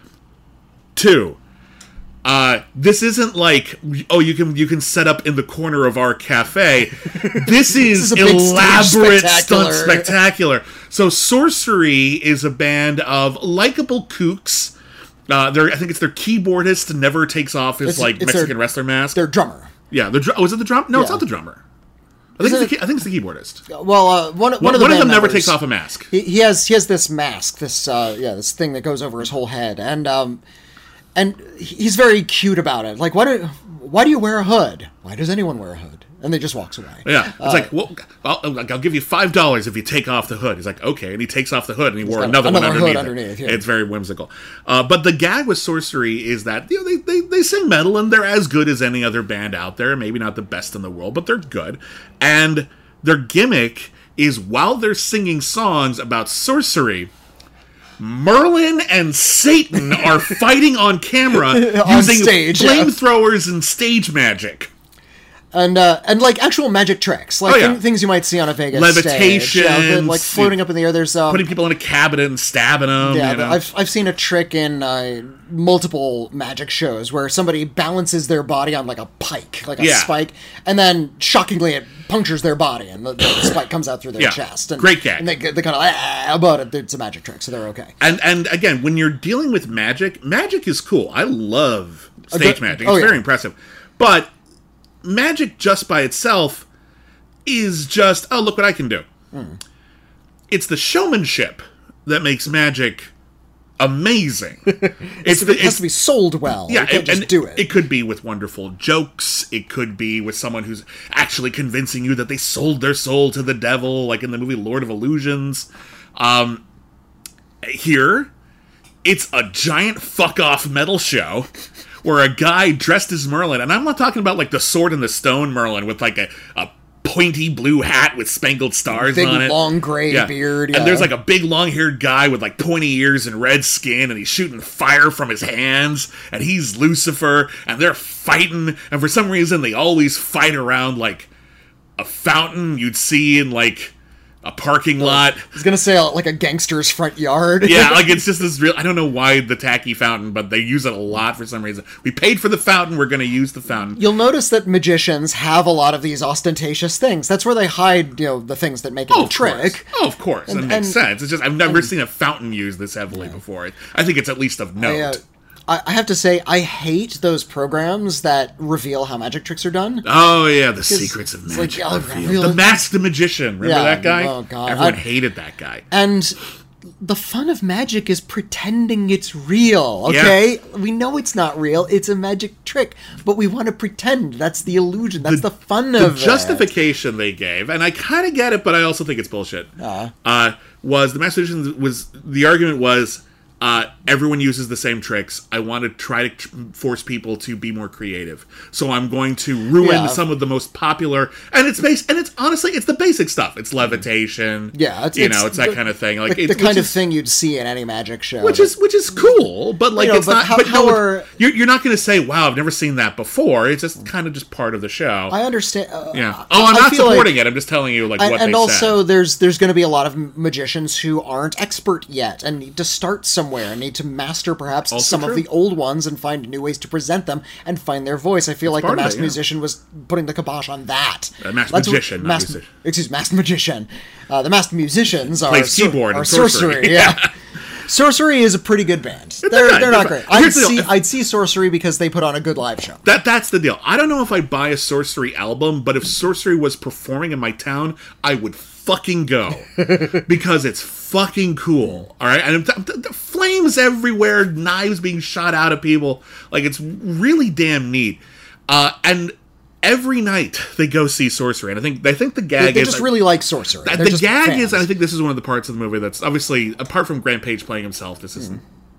Two, uh, this isn't like oh you can you can set up in the corner of our cafe. This is, is a big stage elaborate spectacular. stunt spectacular. So Sorcery is a band of likable kooks. Uh, they're, I think it's their keyboardist never takes off his It's- like it's Mexican their- wrestler mask. Their drummer. Yeah, the dr- oh, is it the drum? No, it's Yeah. not the drummer. I think, Is it's the it- key- I think it's the keyboardist. Well, uh, one, one, One, of the one of band them never members, takes off a mask. He, he has he has this mask, this uh, yeah, this thing that goes over his whole head, and um, and he's very cute about it. Like, why do why do you wear a hood? Why does anyone wear a hood? And he just walks away. Yeah, it's like, well, I'll, I'll give you five dollars if you take off the hood. He's like, okay, and he takes off the hood, and he wore got another, one another underneath. hood it. underneath, yeah. It's very whimsical. Uh, but the gag with Sorcery is that you know they, they they sing metal, and they're as good as any other band out there. Maybe not the best in the world, but they're good. And their gimmick is while they're singing songs about sorcery, Merlin and Satan are fighting on camera On using stage, yeah. flamethrowers and stage magic. And uh, and like actual magic tricks, like Oh, yeah. thing- things you might see on a Vegas Levitations, stage, yeah, like floating up in the air. There's um, Putting people in a cabinet and stabbing them. yeah, you know? I've I've seen a trick in uh, multiple magic shows where somebody balances their body on like a pike, like a Yeah. spike, and then shockingly it punctures their body and the, the spike comes out through their Yeah. chest. And, Great gag. And they, they kind of ah, but it, it's a magic trick, so they're okay. And and again, when you're dealing with magic, magic is cool. I love stage good- magic. It's oh, yeah. very impressive. But magic just by itself is just, oh, look what I can do. Hmm. It's the showmanship that makes magic amazing. it's It the, has it's, to be sold well. yeah, you can't and, just and do it. It could be with wonderful jokes. It could be with someone who's actually convincing you that they sold their soul to the devil, like in the movie Lord of Illusions. Um, here, it's a giant fuck-off metal show where a guy dressed as Merlin, and I'm not talking about like the Sword in the Stone Merlin with like a, a pointy blue hat with spangled stars Big on it. long gray Yeah. beard. Yeah. And there's like a big long-haired guy with like pointy ears and red skin, and he's shooting fire from his hands, and he's Lucifer, and they're fighting, and for some reason they always fight around like a fountain you'd see in like a parking lot. I was gonna say uh, like a gangster's front yard. Yeah, like it's just this real. I don't know why the tacky fountain, but they use it a lot for some reason. We paid for the fountain, we're going to use the fountain. You'll notice that magicians have a lot of these ostentatious things. That's where they hide, you know, the things that make it Oh, a of trick. course. Oh, of course. And- that makes and- sense. It's just I've never seen a fountain used this heavily before. I think it's at least of note. I, uh, I I have to say, I hate those programs that reveal how magic tricks are done. Oh yeah, the secrets of it's like, magic. oh, revealed. real- the Masked Magician. Remember Yeah, that guy? oh, God. Everyone I- hated that guy. And the fun of magic is pretending it's real, okay? We know it's not real. It's a magic trick, but we want to pretend. That's the illusion. That's the, fun The of it. justification they gave, and I kind of get it, but I also think it's bullshit. Uh-huh. Uh, was the Masked Magician was the argument was uh, everyone uses the same tricks. I want to try to tr- force people to be more creative, so I'm going to ruin Yeah. some of the most popular. And it's base, and it's honestly, it's the basic stuff. It's levitation. Yeah, it's, you it's know, it's that the- kind of thing. Like the, it, the kind which of is- thing you'd see in any magic show. Which is which is cool, but like You know, it's but not. how- but how no, are- you're you're not going to say, "Wow, I've never seen that before." It's just kind of just part of the show. I understand. Uh, yeah. I- Oh, I'm I not feel like- supporting it. I'm just telling you like And, what and they also, said. there's there's going to be a lot of magicians who aren't expert yet and need to start somewhere and need to master perhaps Also some true. of the old ones and find new ways to present them and find their voice. I feel like the part of it, masked yeah. musician was putting the kibosh on that. Uh, masked That's what- magician, not masked, musician. excuse me, masked magician. Uh, the masked musicians are, Plays sor- keyboard are and sorcery. sorcery. Yeah. Sorcery is a pretty good band. They're, good. they're not They're great. fine. I'd Here's the deal. see, If- I'd see Sorcery because they put on a good live show. That that's the deal. I don't know if I'd buy a Sorcery album, but if Sorcery was performing in my town, I would fucking go because it's fucking cool. All right, and the, the, the flames everywhere, knives being shot out of people, like it's really damn neat. Uh, and every night they go see Sorcery, and I think I think the They, gag they is just really like Sorcery. the They're just gag fans. is, and I think this is one of the parts of the movie that's obviously apart from Grant Page playing himself. This is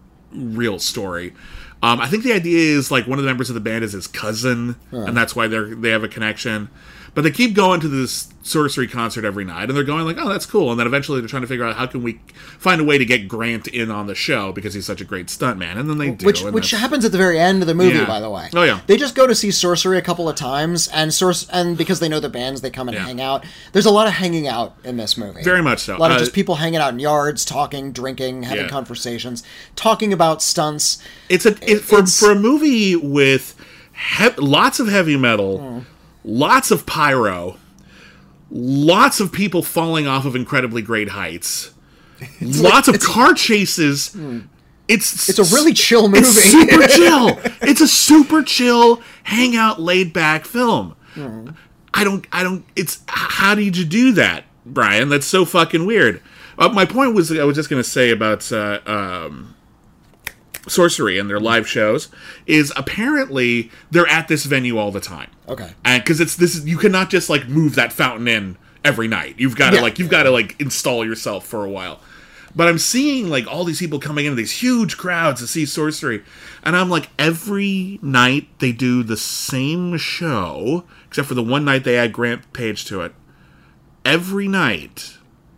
real story. Um, I think the idea is like one of the members of the band is his cousin, and that's why they're they have a connection. But they keep going to this sorcery concert every night, and they're going like, oh, that's cool. And then eventually they're trying to figure out how can we find a way to get Grant in on the show because he's such a great stuntman. And then they do. Which and which that's- happens at the very end of the movie, Yeah. by the way. Oh, yeah. They just go to see Sorcery a couple of times, and source and because they know the bands, they come and Yeah. hang out. There's a lot of hanging out in this movie. Very much so. A lot of Uh, just people hanging out in yards, talking, drinking, having Yeah. conversations, talking about stunts. It's a it, for It's- for a movie with he- lots of heavy metal, Hmm. lots of pyro, lots of people falling off of incredibly great heights, lots of car chases. It's It's a really chill movie. It's super chill. It's a super chill, hangout, laid back film. I don't. I don't. It's how did you do that, Brian? That's so fucking weird. Uh, my point was, I was just going to say about uh, um, Sorcery and their live shows is apparently they're at this venue all the time. Okay. And because it's this, you cannot just like move that fountain in every night. You've got to Yeah. like you've got to like install yourself for a while. But I'm seeing like all these people coming into these huge crowds to see Sorcery, and I'm like, every night they do the same show, except for the one night they add Grant Page to it. Every night,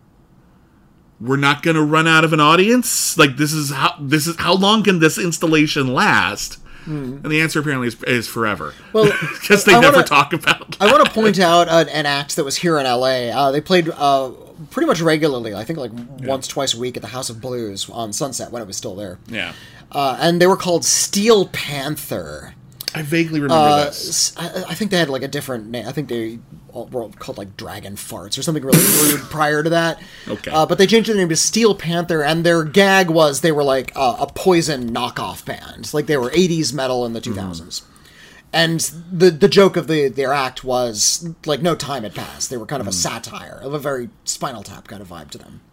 we're not going to run out of an audience. Like this is how this is how long can this installation last? And the answer apparently is, is forever. Well, because they I never wanna- talk about. I want to point out an, an act that was here in L A. Uh, they played uh, pretty much regularly, I think like once, twice a week at the House of Blues on Sunset when it was still there. Yeah, Uh, and they were called Steel Panther. I vaguely remember Uh, this. s- I, I think they had like a different name. I think they all were called like Dragon Farts or something really rude prior to that. Okay. Uh, but they changed their name to Steel Panther, and their gag was they were like uh, a Poison knockoff band. Like they were eighties metal in the two thousands. And the the joke of the their act was like no time had passed. They were kind of a satire of a very Spinal Tap kind of vibe to them.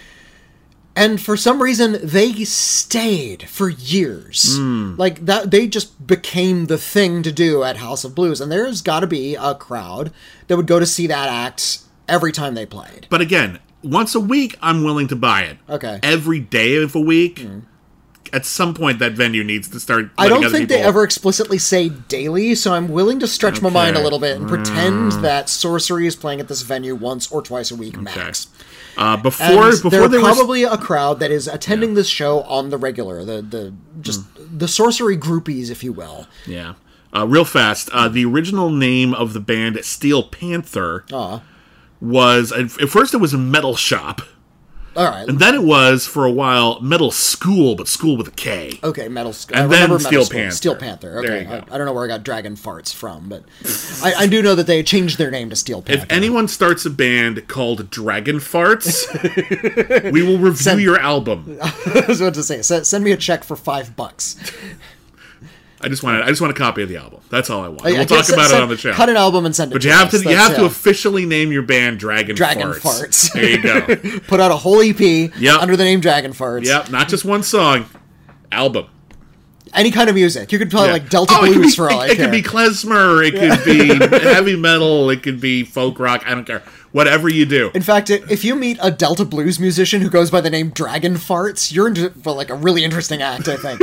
And for some reason, they stayed for years. Like that, they just became the thing to do at House of Blues. And there's got to be a crowd that would go to see that act every time they played. But again, once a week, I'm willing to buy it. Okay. Every day of a week, at some point, that venue needs to start. I letting don't other think they people- ever explicitly say daily, so I'm willing to stretch my mind a Okay. little bit and pretend that Sorcery is playing at this venue once or twice a week max. Uh, before And before there they are were probably a crowd that is attending this show on the regular, the the just the Sorcery groupies, if you will. yeah. Uh, real fast, uh, the original name of the band Steel Panther Aw. was at at first it was a metal shop, All right. and then it was for a while Metal School, but school with a K. Okay, Metal Sk- And I then remember Steel Metal Skull. Panther. Steel Panther. Okay, There you go. I, I don't know where I got Dragon Farts from, but I, I do know that they changed their name to Steel Panther. If anyone starts a band called Dragon Farts, we will review Send- your album. I was about to say, send, send me a check for five bucks. I just want I just want a copy of the album. That's all I want. I- I we'll can't talk send- about it send- on the show. Cut an album and send it. But you have to us. you have That's- to yeah. officially name your band Dragon, Dragon Farts. Farts. There you go. Put out a whole E P Yep. under the name Dragon Farts. Yep, not just one song, album. Any kind of music. You could play Yeah. like Delta Oh, it could Blues be- for all it, I it care. could be klezmer, it could be heavy metal, it could be folk rock. I don't care. Whatever you do. In fact, if you meet a Delta Blues musician who goes by the name Dragon Farts, you're into for like a really interesting act, I think.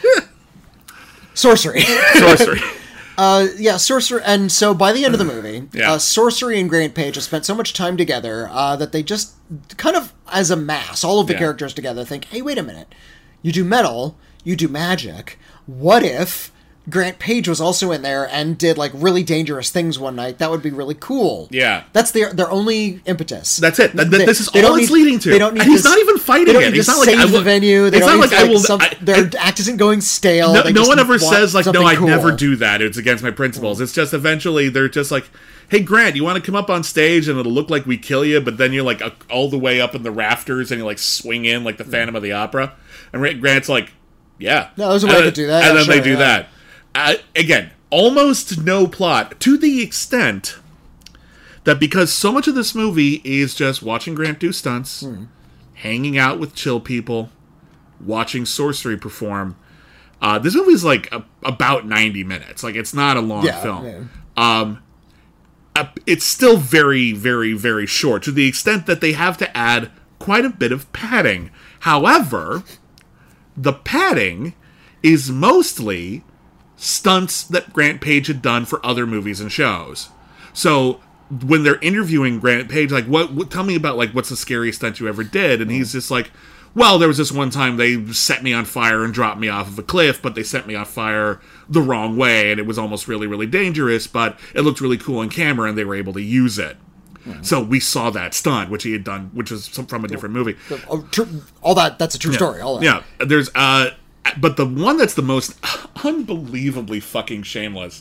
Sorcery. Sorcery. Uh, yeah, Sorcery. And so by the end of the movie, Yeah. uh, Sorcery and Grant Page have spent so much time together uh, that they just kind of, as a mass, all of the Yeah. characters together think, hey, wait a minute. You do metal, you do magic. What if Grant Page was also in there and did like really dangerous things one night? That would be really cool. Yeah. That's their their only impetus. That's it. That- that- They- this is they all don't it's need- leading to. They don't need And he's to- not even fighting they don't it. need He's to not like, save I will- the venue. They it's don't not need like to, I will- Some, I- their I- act isn't going stale. No, They no just one ever want says like, no, something I'd cool. never do that. It's against my principles. It's just eventually they're just like, hey, Grant, you want to come up on stage and it'll look like we kill you, but then you're like uh, all the way up in the rafters and you like swing in like the Phantom of the Opera. And Ra- Grant's like, yeah. No, there's a way and I then- could do that. And Yeah, then they sure, do yeah. that. Uh, again, almost no plot to the extent that because so much of this movie is just watching Grant do stunts, Hmm. hanging out with chill people, watching Sorcery perform. Uh, this movie is like a, about ninety minutes. Like it's not a long Yeah, film. yeah. Um, uh, it's still very, very, very short to the extent that they have to add quite a bit of padding. However, the padding is mostly stunts that Grant Page had done for other movies and shows. So when they're interviewing Grant Page, like, what, what? Tell me about like what's the scariest stunt you ever did? And he's just like, well, there was this one time they set me on fire and dropped me off of a cliff, but they set me on fire the wrong way, and it was almost really, really dangerous. But it looked really cool on camera, and they were able to use it. Mm-hmm. So we saw that stunt, which he had done, which was from a different movie. Oh, true, all that, that's a true yeah. story. All that. Yeah, there's, uh, but the one that's the most unbelievably fucking shameless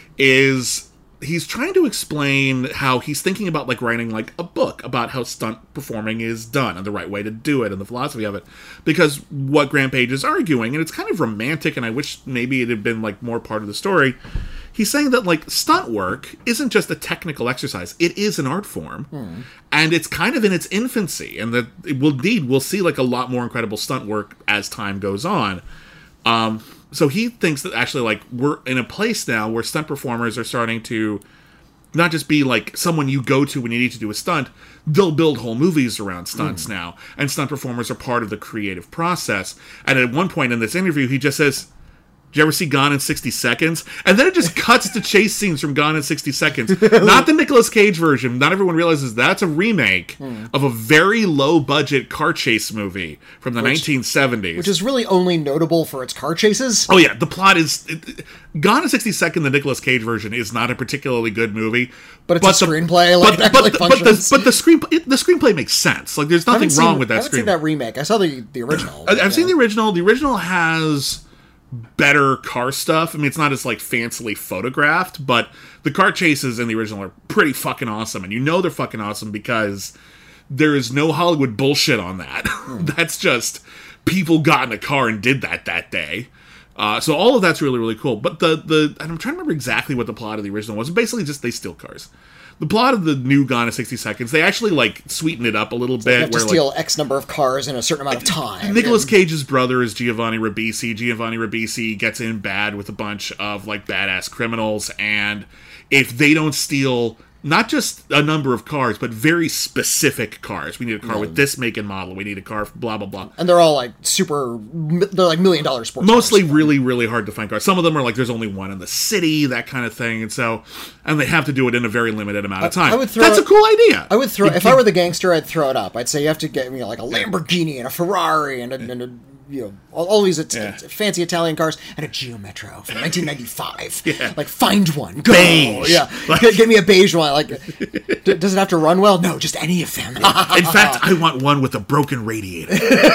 is he's trying to explain how he's thinking about, like, writing, like, a book about how stunt performing is done and the right way to do it and the philosophy of it. Because what Grant Page is arguing, and it's kind of romantic, and I wish maybe it had been, like, more part of the story, he's saying that, like, stunt work isn't just a technical exercise. It is an art form. Hmm. And it's kind of in its infancy. And that it will, indeed, we'll see, like, a lot more incredible stunt work as time goes on. Um, so he thinks that actually, like, we're in a place now where stunt performers are starting to not just be, like, someone you go to when you need to do a stunt. They'll build whole movies around stunts mm. now. And stunt performers are part of the creative process. And at one point in this interview, he just says, did you ever see Gone in sixty seconds? And then it just cuts to chase scenes from Gone in sixty seconds. Not the Nicolas Cage version. Not everyone realizes that's a remake hmm. of a very low-budget car chase movie from the which, nineteen seventies. Which is really only notable for its car chases. Oh, yeah. The plot is... It, Gone in sixty seconds, the Nicolas Cage version, is not a particularly good movie. But it's but a screenplay. The, like, but, but, the, but, the, but the, screen, it, the screenplay makes sense. Like, there's nothing wrong seen, with that I haven't screen. seen that remake. I saw the, the original. I, I've yeah. seen the original. The original has better car stuff. I mean, it's not as, like, fancily photographed, but the car chases in the original are pretty fucking awesome. And you know they're fucking awesome because there is no Hollywood bullshit on that. Hmm. That's just people got in a car and did that that day. Uh, so all of that's really, really cool. But the, the, and I'm trying to remember exactly what the plot of the original was. Basically just they steal cars. The plot of the new Gone in sixty seconds, they actually, like, sweeten it up a little so bit. You have where, to steal like, X number of cars in a certain amount of time. Nicolas and... Cage's brother is Giovanni Ribisi. Giovanni Ribisi gets in bad with a bunch of, like, badass criminals, and if they don't steal not just a number of cars, but very specific cars. We need a car yeah. with this make and model. We need a car, blah, blah, blah. And they're all, like, super, they're, like, million-dollar sports Mostly cars. really, really hard to find cars. Some of them are, like, there's only one in the city, that kind of thing. And so, and they have to do it in a very limited amount of time. I, I would throw That's it, a cool idea. I would throw, you, if I were the gangster, I'd throw it up. I'd say you have to get, you know, like, a Lamborghini and a Ferrari and a, and a you know, all, all these it's, yeah. it's fancy Italian cars and a Geo Metro from nineteen ninety-five. yeah. Like, find one. Go. Beige. Yeah. Like, give me a beige one. Like, d- does it have to run well? No, just any of them. In fact, I want one with a broken radiator.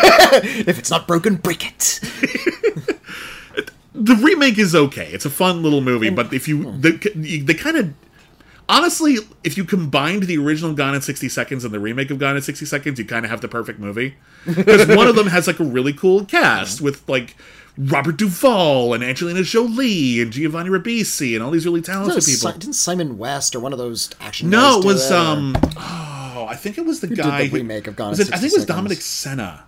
If it's not broken, break it. The remake is okay. It's a fun little movie, but if you... They, they kind of... Honestly, if you combined the original Gone in sixty seconds and the remake of Gone in sixty seconds, you kind of have the perfect movie. Because one of them has, like, a really cool cast with, like, Robert Duvall and Angelina Jolie and Giovanni Ribisi and all these really talented people. Si- didn't Simon West or one of those action No, guys it was, do that, um... Oh, I think it was the who guy... did the remake of Gone in it, sixty I think it was seconds? Dominic Senna.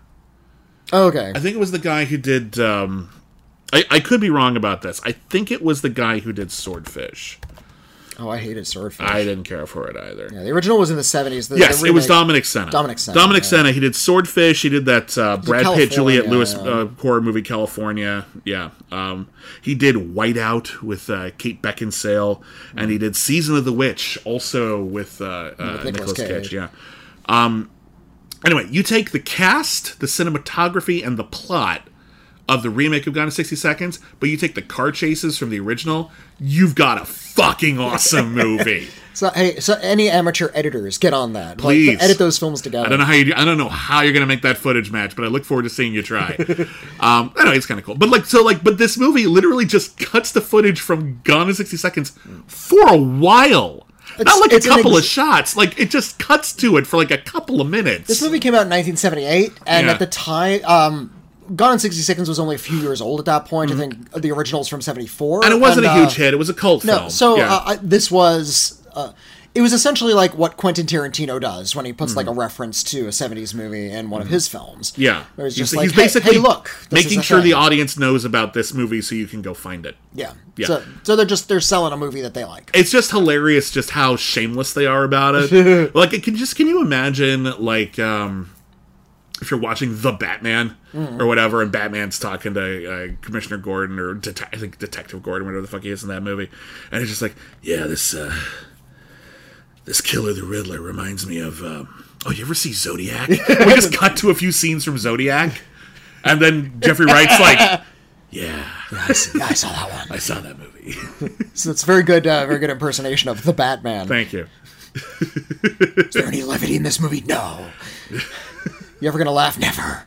Oh, okay. I think it was the guy who did... Um, I, I could be wrong about this. I think it was the guy who did Swordfish. Oh, I hated Swordfish. I didn't care for it either. Yeah, the original was in the seventies. The, yes, the it was Dominic Senna. Dominic Senna. Dominic yeah. Senna. He did Swordfish. He did that uh, Brad Pitt, Juliette Lewis yeah. uh, horror movie, California. Yeah. Um, he did Whiteout with uh, Kate Beckinsale. Mm-hmm. And he did Season of the Witch, also with, uh, uh, with Nicolas Cage. Cage. Yeah. Um, anyway, you take the cast, the cinematography, and the plot of the remake of Gone in sixty seconds, but you take the car chases from the original, you've got a fucking awesome movie. So, hey, so any amateur editors, get on that. Please. Like, edit those films together. I don't know how you do, I don't know how you're going to make that footage match, but I look forward to seeing you try. um, anyway, it's kind of cool. But like, so like, but this movie literally just cuts the footage from Gone in sixty seconds for a while. It's, Not like a couple ex- of shots. Like, it just cuts to it for like a couple of minutes. This movie came out in nineteen seventy-eight, and yeah. at the time, um, Gone in sixty seconds was only a few years old at that point. Mm-hmm. I think the original's from seventy-four. And it wasn't and, a uh, huge hit. It was a cult no, film. So yeah. uh, this was... Uh, it was essentially like what Quentin Tarantino does when he puts mm. like a reference to a seventies movie in one of his films. Yeah. Where it's just he's, like, he's basically hey, hey look, making sure thing. the audience knows about this movie so you can go find it. Yeah. Yeah. So, so they're just, they're selling a movie that they like. It's just hilarious just how shameless they are about it. Like, it can just, can you imagine, like, um... if you're watching The Batman mm. or whatever, and Batman's talking to uh, Commissioner Gordon or Det- I think Detective Gordon, whatever the fuck he is in that movie, and he's just like, "Yeah, this uh, This killer, the Riddler, reminds me of, uh, oh, you ever see Zodiac? We just cut to a few scenes from Zodiac, and then Jeffrey Wright's like, yeah. Yeah, I, see, yeah, I saw that one. I saw that movie. So it's a very good, uh, very good impersonation of the Batman. Thank you. Is there any levity in this movie? No. You ever gonna laugh? Never.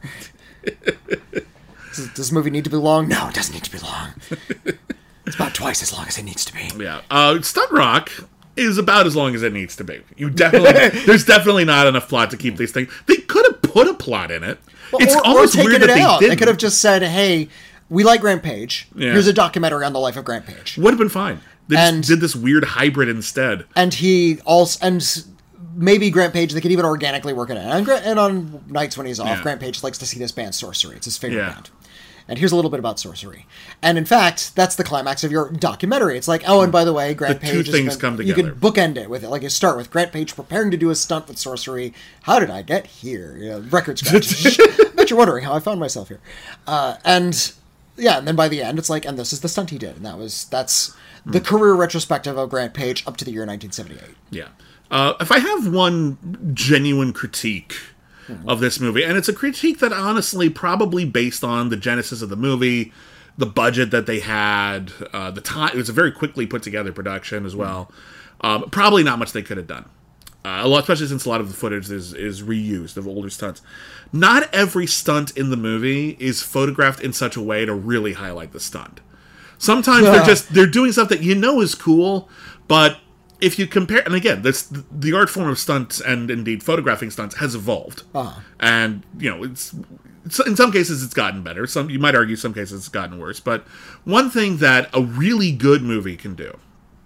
Does this movie need to be long? No, it doesn't need to be long. It's about twice as long as it needs to be. Yeah. Uh, Stunt Rock is about as long as it needs to be. You definitely, there's definitely not enough plot to keep these things. They could have put a plot in it. Well, it's or, almost or taken weird it that out. they They didn't. could have just said, "Hey, we like Grant Page. Yeah. Here's a documentary on the life of Grant Page." Would have been fine. They just And- did this weird hybrid instead. And he also and s- maybe Grant Page, they could even organically work it in. And, Gra- and on nights when he's off, Yeah. Grant Page likes to see this band Sorcery. It's his favorite Yeah. band. And here's a little bit about Sorcery. And in fact, that's the climax of your documentary. It's like, oh, and by the way, Grant The Page. two has things been- come You together. can bookend it with it. Like you start with Grant Page preparing to do a stunt with Sorcery. How did I get here? You know, record scratch. Bet you're wondering how I found myself here. Uh, and yeah, and then by the end, it's like, and this is the stunt he did, and that was that's the career retrospective of Grant Page up to the year nineteen seventy-eight. Yeah. Uh, if I have one genuine critique of this movie, and it's a critique that honestly probably based on the genesis of the movie, the budget that they had, uh, the time, it was a very quickly put together production as well. Um, probably not much they could have done. Uh, a lot, especially since a lot of the footage is, is reused of older stunts. Not every stunt in the movie is photographed in such a way to really highlight the stunt. Sometimes Yeah. they're just they're doing stuff that you know is cool, but if you compare, and again, this the art form of stunts and indeed photographing stunts has evolved, Uh-huh. and you know it's, it's in some cases it's gotten better. Some you might argue some cases it's gotten worse. But one thing that a really good movie can do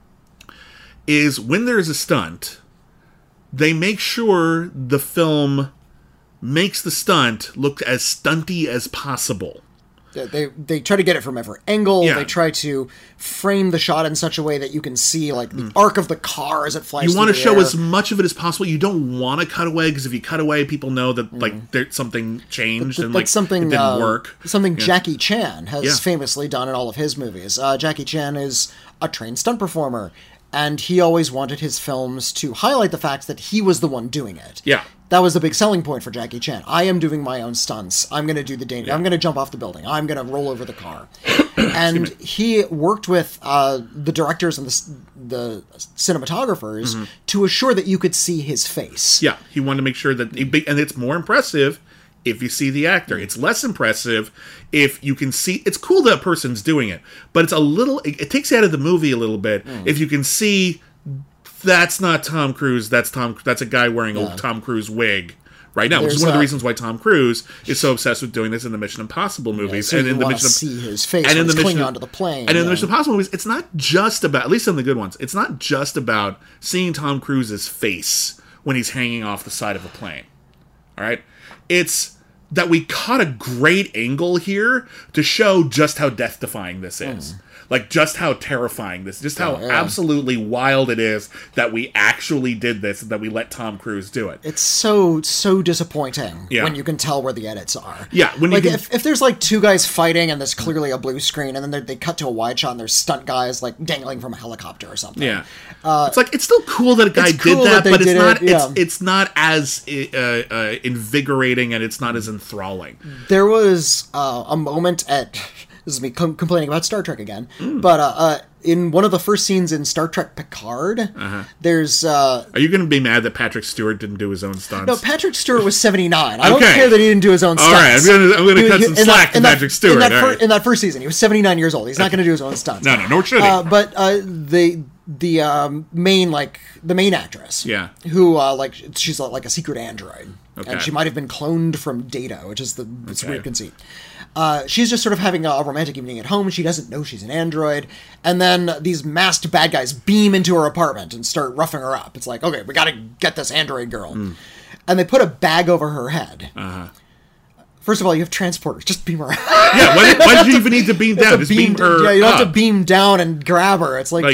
is when there's a stunt, they make sure the film makes the stunt look as stunty as possible. They, they they try to get it from every angle. Yeah. They try to frame the shot in such a way that you can see like the arc of the car as it flies. You through want to the show air. as much of it as possible. You don't want to cut away, because if you cut away, people know that like there, something changed and like like something it didn't uh, work. Something Yeah. Jackie Chan has Yeah. famously done in all of his movies. Uh, Jackie Chan is a trained stunt performer, and he always wanted his films to highlight the fact that he was the one doing it. Yeah. That was the big selling point for Jackie Chan. I am doing my own stunts. I'm going to do the danger. I'm going to jump off the building. I'm going to roll over the car. And he worked with uh, the directors and the, s- the cinematographers Mm-hmm. to assure that you could see his face. Yeah, he wanted to make sure that, and it's more impressive if you see the actor. It's less impressive if you can see. It's cool that a person's doing it, but it's a little. It, it takes you out of the movie a little bit if you can see. That's not Tom Cruise. That's Tom. That's a guy wearing Yeah. a Tom Cruise wig right now, which is There's one of the a- reasons why Tom Cruise is so obsessed with doing this in the Mission Impossible movies. So and you in the want Mission to see his face and when in the he's clinging Mission onto the plane. and in the yeah. Mission Impossible movies, it's not just about, at least in the good ones, it's not just about seeing Tom Cruise's face when he's hanging off the side of a plane. All right, it's that we caught a great angle here to show just how death-defying this is. Like, just how terrifying this, just how Oh, yeah. absolutely wild it is that we actually did this and that we let Tom Cruise do it. It's so so disappointing Yeah. when you can tell where the edits are. Yeah, when you like can- if, if there's like two guys fighting and there's clearly a blue screen, and then they- they cut to a wide shot and there's stunt guys like dangling from a helicopter or something. Yeah, it's like it's still cool that a guy it's did cool that, that they but it's did not. it, yeah. It's it's not as uh, uh, invigorating and it's not as enthralling. There was uh, a moment at this is me com- complaining about Star Trek again, but uh, uh, in one of the first scenes in Star Trek Picard, Uh-huh. there's uh, Are you going to be mad that Patrick Stewart didn't do his own stunts? no Patrick Stewart was seventy-nine. I don't Okay. care that he didn't do his own All stunts. right, I'm gonna I'm gonna He- cut he- some in that- slack to in that- Patrick Stewart. in that, all fir- right. in that first season. He was seventy-nine years old. He's not going to do his own stunts. No, no, nor should he. Uh, but uh, the the um, main like the main actress, Yeah. who uh, like she's like a secret android, Okay. and she might have been cloned from Data, which is the this Okay. weird conceit. Uh, she's just sort of having a romantic evening at home. She doesn't know she's an android, and then these masked bad guys beam into her apartment and start roughing her up. It's like, okay, we got to get this android girl, Hmm. and they put a bag over her head. Uh-huh. First of all, you have transporters. Just beam her. Yeah, why, why did you even need to beam down? Just beam, her Yeah, you don't have to up. beam down and grab her. It's like, Like, just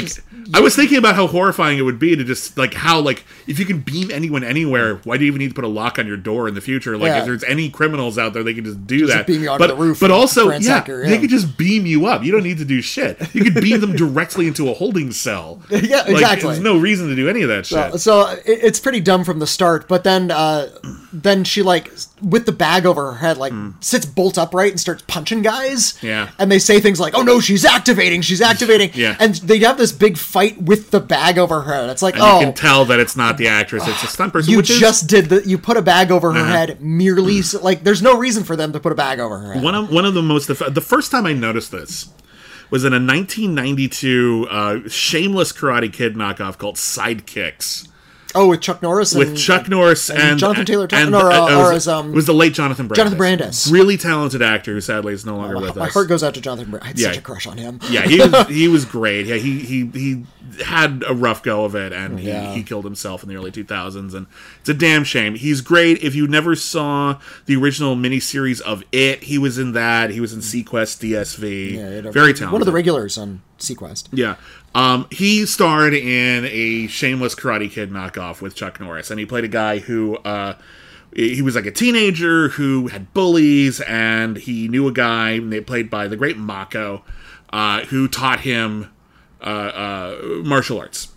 I was thinking about how horrifying it would be to just, like, how, like, if you can beam anyone anywhere, why do you even need to put a lock on your door in the future? Like, Yeah. if there's any criminals out there, they can just do Just that. beam you onto but, the roof But and also, yeah, ransack your- they yeah. could just beam you up. You don't need to do shit. You could beam them directly into a holding cell. Yeah, Like, exactly. there's no reason to do any of that shit. So, so it, it's pretty dumb from the start, but then uh, then she, like, with the bag over her head, like, sits bolt upright and starts punching guys. Yeah. And they say things like, oh no, she's activating, she's activating. Yeah. And they have this big fight with the bag over her head. It's like, And oh, you can tell that it's not the actress, it's a stunt person. you which is just did the, you put a bag over her Uh-huh. head merely, so, like, there's no reason for them to put a bag over her head. one of one of the most the first time I noticed this was in a nineteen ninety-two uh, shameless Karate Kid knockoff called Sidekicks. Oh, with Chuck Norris and With Chuck Norris and, and Jonathan Taylor Thomas- and, or, uh, uh, it or was, as, um, it was the late Jonathan Brandis. Jonathan Brandis. Really talented actor who sadly is no longer my, with my us. heart goes out to Jonathan Brandis. I had Yeah. such a crush on him. Yeah, he was, he was great. Yeah, he he he had a rough go of it, and he, Yeah. he killed himself in the early two thousands, and it's a damn shame. He's great. If you never saw the original miniseries of It, he was in that. He was in Sequest D S V. Yeah, he had a- Very talented. One of the regulars on Sequest. Yeah. Um, he starred in a shameless Karate Kid knockoff with Chuck Norris, and he played a guy who uh, he was like a teenager who had bullies, and he knew a guy played by the great Mako uh, who taught him uh, uh, martial arts.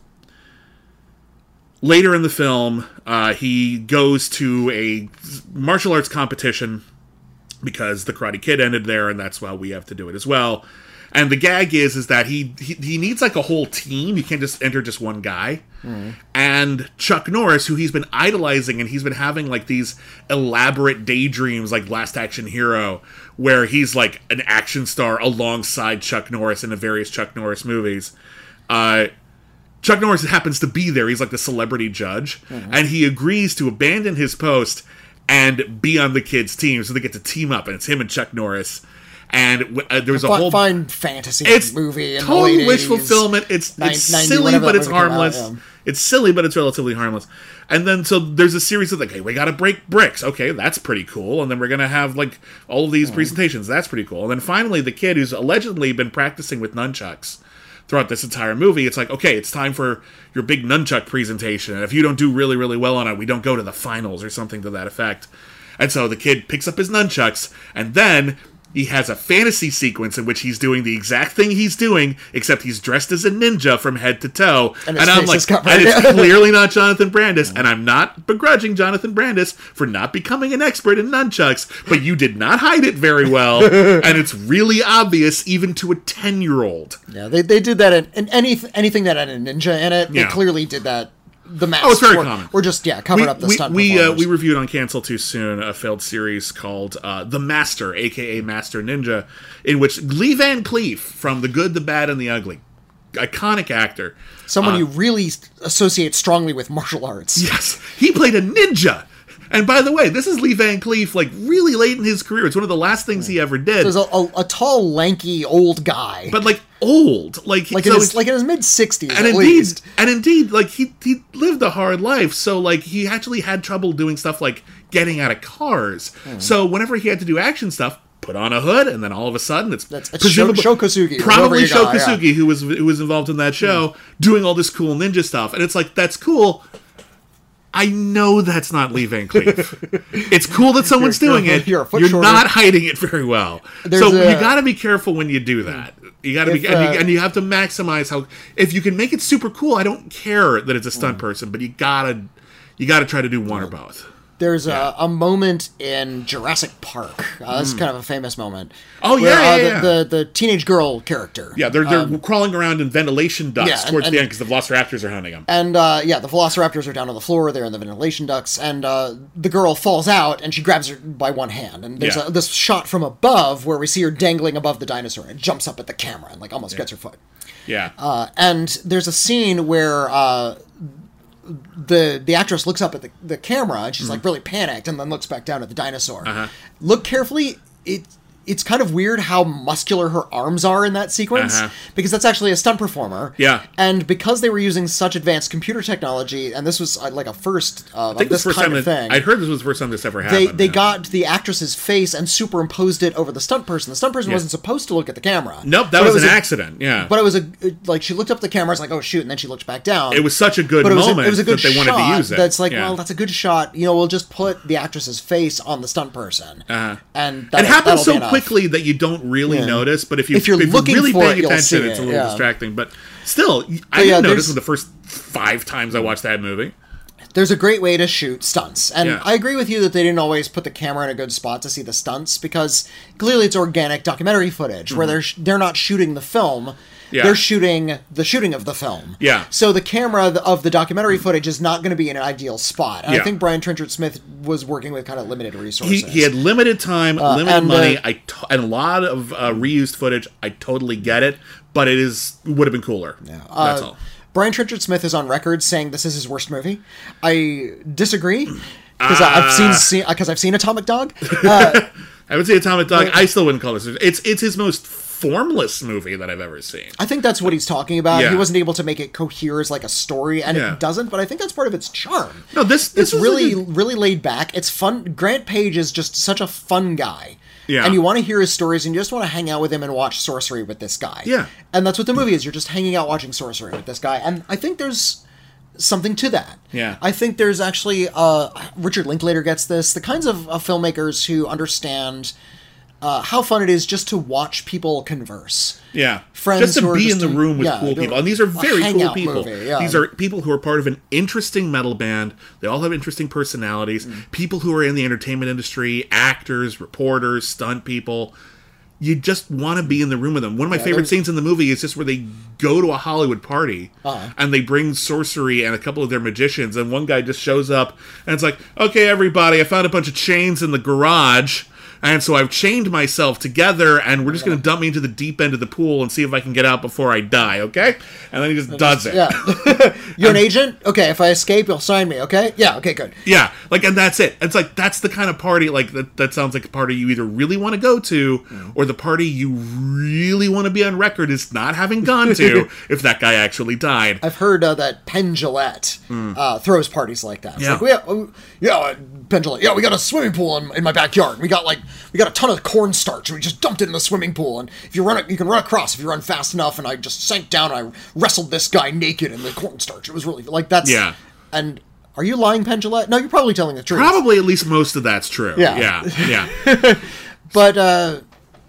Later in the film, uh, he goes to a martial arts competition because the Karate Kid ended there, and that's why we have to do it as well. And the gag is is that he, he he needs like a whole team. You can't just enter just one guy. Mm. And Chuck Norris, who he's been idolizing, and he's been having like these elaborate daydreams, like Last Action Hero, where he's like an action star alongside Chuck Norris in the various Chuck Norris movies. Uh, Chuck Norris happens to be there. He's like the celebrity judge, mm-hmm. and he agrees to abandon his post and be on the kids' team, so they get to team up, and it's him and Chuck Norris. And uh, there was a Fun, whole fine fantasy it's movie. In total the late wish eighties. fulfillment. It's Nine- it's ninety, silly, whenever but that it's movie came out, harmless. yeah. It's silly, but it's relatively harmless. And then so there's a series of like, hey, we got to break bricks. Okay, that's pretty cool. And then we're gonna have like all of these mm. presentations. That's pretty cool. And then finally, the kid who's allegedly been practicing with nunchucks throughout this entire movie, it's like, okay, it's time for your big nunchuck presentation. And if you don't do really, really well on it, we don't go to the finals or something to that effect. And so the kid picks up his nunchucks, and then he has a fantasy sequence in which he's doing the exact thing he's doing, except he's dressed as a ninja from head to toe. And, and I'm like, and it's clearly not Jonathan Brandis, and I'm not begrudging Jonathan Brandis for not becoming an expert in nunchucks, but you did not hide it very well, and it's really obvious even to a ten-year-old. Yeah, they, they did that in, in any, anything that had a ninja in it. They Yeah. clearly did that. The mask. Oh, it's very or, common. Or just, yeah, covered we, up the we, stunt we, uh, performers. we reviewed on Cancel Too Soon a failed series called uh, The Master, a k a. Master Ninja, in which Lee Van Cleef from The Good, the Bad, and the Ugly, iconic actor. Someone uh, you really associate strongly with martial arts. Yes, he played a ninja. And by the way, this is Lee Van Cleef, like, really late in his career. It's one of the last things he ever did. So there's a, a, a tall, lanky, old guy. But, like, old. Like, like, so in his, like in his mid-sixties, and at indeed, least. And indeed, like, he, he lived a hard life. So, like, he actually had trouble doing stuff like getting out of cars. Hmm. So whenever he had to do action stuff, put on a hood, and then all of a sudden it's, That's, it's Sho, Sho Kosugi. Probably Sho got, Kosugi, yeah. who was who was involved in that show, hmm. doing all this cool ninja stuff. And it's like, that's cool. I know that's not Lee Van Cleef. It's cool that someone's you're, doing you're, it. You're, you're not hiding it very well. There's so a, you got to be careful when you do that. You got to be, if, and, uh, you, and you have to maximize how. If you can make it super cool, I don't care that it's a stunt mm. person, but you gotta, you gotta try to do one or both. There's yeah. a, a moment in Jurassic Park. Uh, this mm. is kind of a famous moment. Oh, where, yeah, yeah, uh, yeah. The, the, the teenage girl character. Yeah, they're they're um, crawling around in ventilation ducts yeah, and, towards and, the end because the Velociraptors are hunting them. And, uh, yeah, the Velociraptors are down on the floor. They're in the ventilation ducts. And uh, the girl falls out, and she grabs her by one hand. And there's yeah. a, this shot from above where we see her dangling above the dinosaur and jumps up at the camera and, like, almost yeah. gets her foot. Yeah. Uh, and there's a scene where... Uh, the the actress looks up at the, the camera and she's mm-hmm. like really panicked and then looks back down at the dinosaur. Uh-huh. Look carefully. It it's kind of weird how muscular her arms are in that sequence, Uh-huh. because that's actually a stunt performer. Yeah. And because they were using such advanced computer technology, and this was uh, like a first uh, I of think this this first kind time of that- thing. I'd heard this was the first time this ever they happened. they yeah. got the actress's face and superimposed it over the stunt person. The stunt person Yeah. wasn't supposed to look at the camera. Nope, that But it was, an a- accident. Yeah, But it was a like she looked up at the camera, it's like, oh shoot, and then she looked back down. it was such a good but it was moment a, it was a good that they shot wanted to use it. That's like, Yeah. well, that's a good shot. You know, we'll just put the actress's face on the stunt person, Uh-huh. and It that'll- happens that'll be so enough. quickly that you don't really Yeah. notice. But if you If you're looking really for paying it, you'll attention, see it's a it, little yeah. distracting. But still, I yeah, didn't notice there's- in the first five times I watched that movie. There's a great way to shoot stunts, and Yeah. I agree with you that they didn't always put the camera in a good spot to see the stunts, because clearly it's organic documentary footage where they're sh- they're not shooting the film. Yeah. They're shooting the shooting of the film. Yeah. So the camera th- of the documentary footage is not going to be in an ideal spot. And Yeah. I think Brian Trenchard Smith was working with kind of limited resources. He, he had limited time, limited and, money, uh, I to- and a lot of uh, reused footage. I totally get it, but it is would have been cooler. Yeah. That's Uh, all. Brian Trenchard Smith is on record saying this is his worst movie. I disagree because I've seen Ah. because I've seen Atomic Dog. Uh, I would say Atomic Dog. I still wouldn't call this. It's it's his most formless movie that I've ever seen. I think that's what he's talking about. Yeah. He wasn't able to make it cohere as like a story, and Yeah. it doesn't. But I think that's part of its charm. No, this this It's is really, like a- really laid back. It's fun. Grant Page is just such a fun guy. Yeah. And you want to hear his stories, and you just want to hang out with him and watch Sorcery with this guy. Yeah. And that's what the movie is. You're just hanging out watching Sorcery with this guy. And I think there's something to that. Yeah. I think there's actually, uh, Richard Linklater gets this, the kinds of, of filmmakers who understand uh, how fun it is just to watch people converse. Yeah, Friends just to who are be just in the doing- room with yeah, cool doing people, and these are a very cool hangout people. movie, yeah. These are people who are part of an interesting metal band. They all have interesting personalities. Mm. People who are in the entertainment industry, actors, reporters, stunt people. You just want to be in the room with them. One of my favorite there's- scenes in the movie is just where they go to a Hollywood party Uh-huh. and they bring Sorcery and a couple of their magicians, and one guy just shows up and it's like, okay, everybody, I found a bunch of chains in the garage. And so I've chained myself together, and we're just going to dump me into the deep end of the pool and see if I can get out before I die, okay? And then he just does it. Yeah. You're an agent? Okay, if I escape, you'll sign me, okay? Yeah, okay, good. Yeah, like, and that's it. It's like, that's the kind of party, like, that, that sounds like a party you either really want to go to, or the party you really want to be on record as not having gone to if that guy actually died. I've heard uh, that Penn Jillette uh, throws parties like that. It's Yeah. like, yeah, oh, yeah, uh, Penn Jillette, yeah, we got a swimming pool in, in my backyard. We got like, we got a ton of cornstarch, and we just dumped it in the swimming pool. And if you run it, you can run across if you run fast enough. And I just sank down, and I wrestled this guy naked in the cornstarch. It was really like that's Yeah. And are you lying, Penn Jillette? No, you're probably telling the truth. Probably at least most of that's true. Yeah. Yeah, yeah. But uh,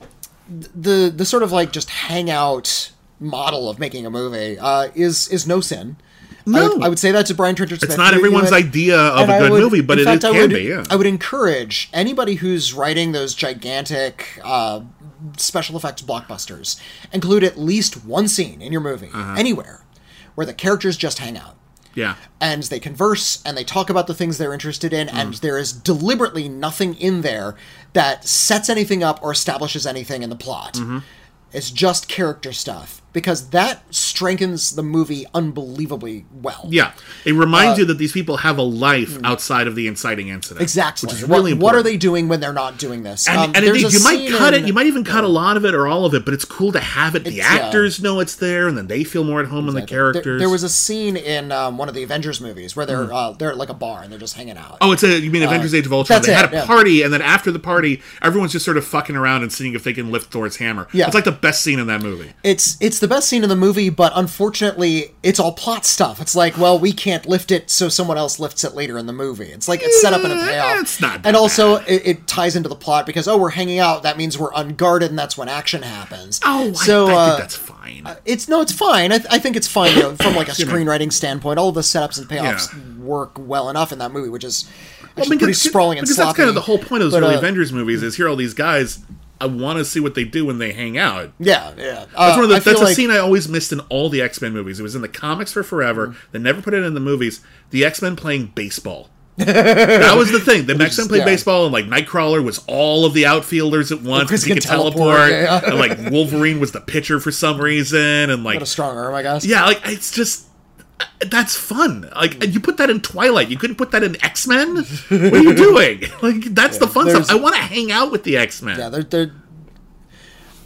the the sort of like just hangout model of making a movie uh, is is no sin. No. I would, I would say that to Brian Trenchard Smith. It's not You- you everyone's would- idea of and a I good would- movie, but in it, fact, it I can would, be, yeah. I would encourage anybody who's writing those gigantic uh, special effects blockbusters, include at least one scene in your movie, Uh-huh. anywhere, where the characters just hang out. Yeah. And they converse and they talk about the things they're interested in, and Mm. there is deliberately nothing in there that sets anything up or establishes anything in the plot. Mm-hmm. It's just character stuff, because that strengthens the movie unbelievably well. Yeah. It reminds Uh, you that these people have a life outside of the inciting incident. Exactly. Which is What- really important. what, are they doing when they're not doing this? And, Um, and there's indeed, a you might scene cut in- it. You might even cut a lot of it or all of it, but it's cool to have it. The It's, yeah. actors know it's there, and then they feel more at home in the There, characters. there was a scene in um, one of the Avengers movies where they're uh, they're at like a bar and they're just hanging out. Oh, it's a you mean Avengers: Age of Ultron? that's They had it, a yeah. party, and then after the party, everyone's just sort of fucking around and seeing if they can lift Thor's hammer. Yeah. It's like the best scene in that movie. It's it's the best scene in the movie, but unfortunately, it's all plot stuff. It's like, well, we can't lift it, so someone else lifts it later in the movie. It's like it's set up in a Eh, payoff. it's not that and also, it, it ties into the plot because oh, we're hanging out. That means we're unguarded, and that's when action happens. Oh, so I, I uh, think that's fine. it's no, it's fine. I, th- I think it's fine you know, from like a screenwriting standpoint. All of the setups and payoffs Yeah. work well enough in that movie, which is Well, actually pretty because- sprawling and because sloppy. that's kind of the whole point of those But, early uh, Avengers movies is here are all these guys. I want to see what they do when they hang out. Yeah, yeah. That's, Uh, one of the, I feel that's a like- scene I always missed in all the X-Men movies. It was in the comics for forever. Mm. They never put it in the movies. The X-Men playing baseball. That was the thing. The X-Men played yeah. baseball, and like Nightcrawler was all of the outfielders at once Chris because he can could teleport. teleport, yeah, yeah. And like Wolverine was the pitcher for some reason, and like What a strong arm, I guess. yeah, like it's just that's fun. Like you put that in Twilight, you couldn't put that in X-Men. What are you doing? Like that's the fun there's- stuff. I want to hang out with the X-Men. Yeah, they're, they're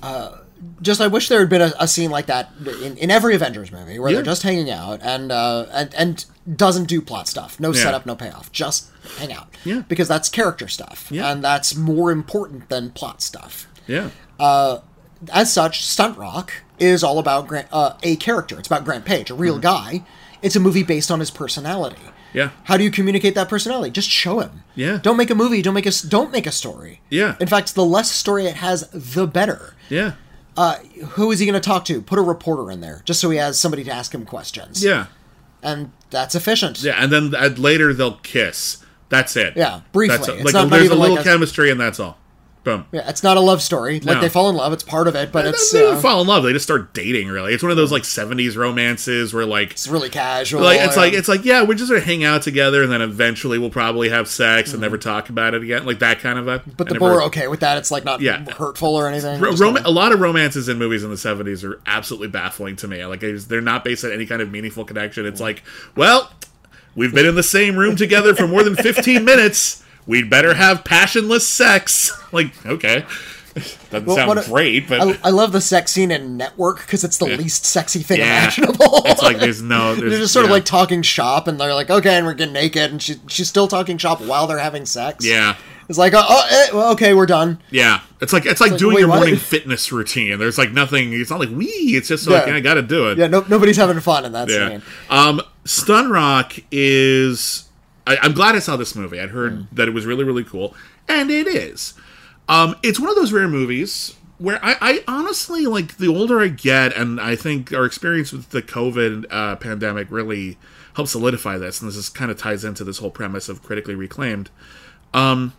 Just, I wish there had been a, a scene like that in, in every Avengers movie where Yeah. they're just hanging out and, uh, and and doesn't do plot stuff. No Yeah. setup, no payoff. Just hang out. Yeah. Because that's character stuff. Yeah. And that's more important than plot stuff. Yeah. As such, Stunt Rock is all about Grant, uh, a character. It's about Grant Page, a real guy. It's a movie based on his personality. Yeah. How do you communicate that personality? Just show him. Yeah. Don't make a movie. Don't make a. s- Don't make a story. Yeah. In fact, the less story it has, the better. Yeah. Uh, who is he going to talk to? Put a reporter in there, just so he has somebody to ask him questions. Yeah. And that's efficient. Yeah. And then uh, later they'll kiss. That's it. Yeah, briefly. That's It's like not- not there's a even little like a- chemistry, and that's all. Boom. Yeah, it's not a love story. Like, No. they fall in love. It's part of it, but They it's don't uh, fall in love. They just start dating. Really, it's one of those like seventies romances where like, it's really casual. like it's like and- it's like yeah, we're just gonna hang out together, and then eventually we'll probably have sex and never talk about it again, like that kind of a. But the I both never- are okay with that. It's like not Yeah. hurtful or anything. Ro- Just rom- kinda- a lot of romances in movies in the seventies are absolutely baffling to me. Like it's- they're not based on any kind of meaningful connection. It's like, well, we've been in the same room together for more than fifteen minutes. We'd better have passionless sex. Like, okay, doesn't Well, sound what a- great, but I, I love the sex scene in Network because it's the Yeah. least sexy thing Yeah. imaginable. it's like there's no. There's, They're just sort of yeah. like talking shop, and they're like, "Okay," and we're getting naked, and she she's still talking shop while they're having sex. Yeah. It's like, oh, oh eh, well, okay, we're done. Yeah, it's like it's like like, doing wait, your what? morning fitness routine. There's like nothing. It's not like wee. It's just like Yeah. I got to do it. Yeah, no, nobody's having fun in that Yeah. scene. Um, Stun Rock is. I, I'm glad I saw this movie. I'd heard Mm. that it was really really cool, and it is. Um, it's one of those rare movies where I, I honestly like. The older I get, and I think our experience with the COVID uh, pandemic really helped solidify this, and this is kind of ties into this whole premise of critically reclaimed. Um,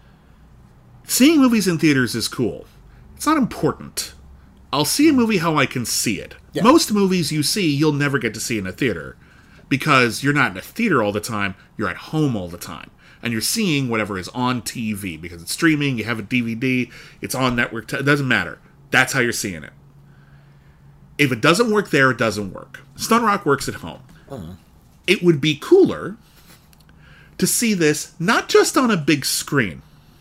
seeing movies in theaters is cool. It's not important. I'll see a movie how I can see it. Yeah. Most movies you see, you'll never get to see in a theater because you're not in a theater all the time. You're at home all the time. And you're seeing whatever is on T V because it's streaming, you have a D V D, it's on network. T- it doesn't matter. That's how you're seeing it. If it doesn't work there, it doesn't work. Stun Rock works at home. Uh-huh. It would be cooler to see this not just on a big screen.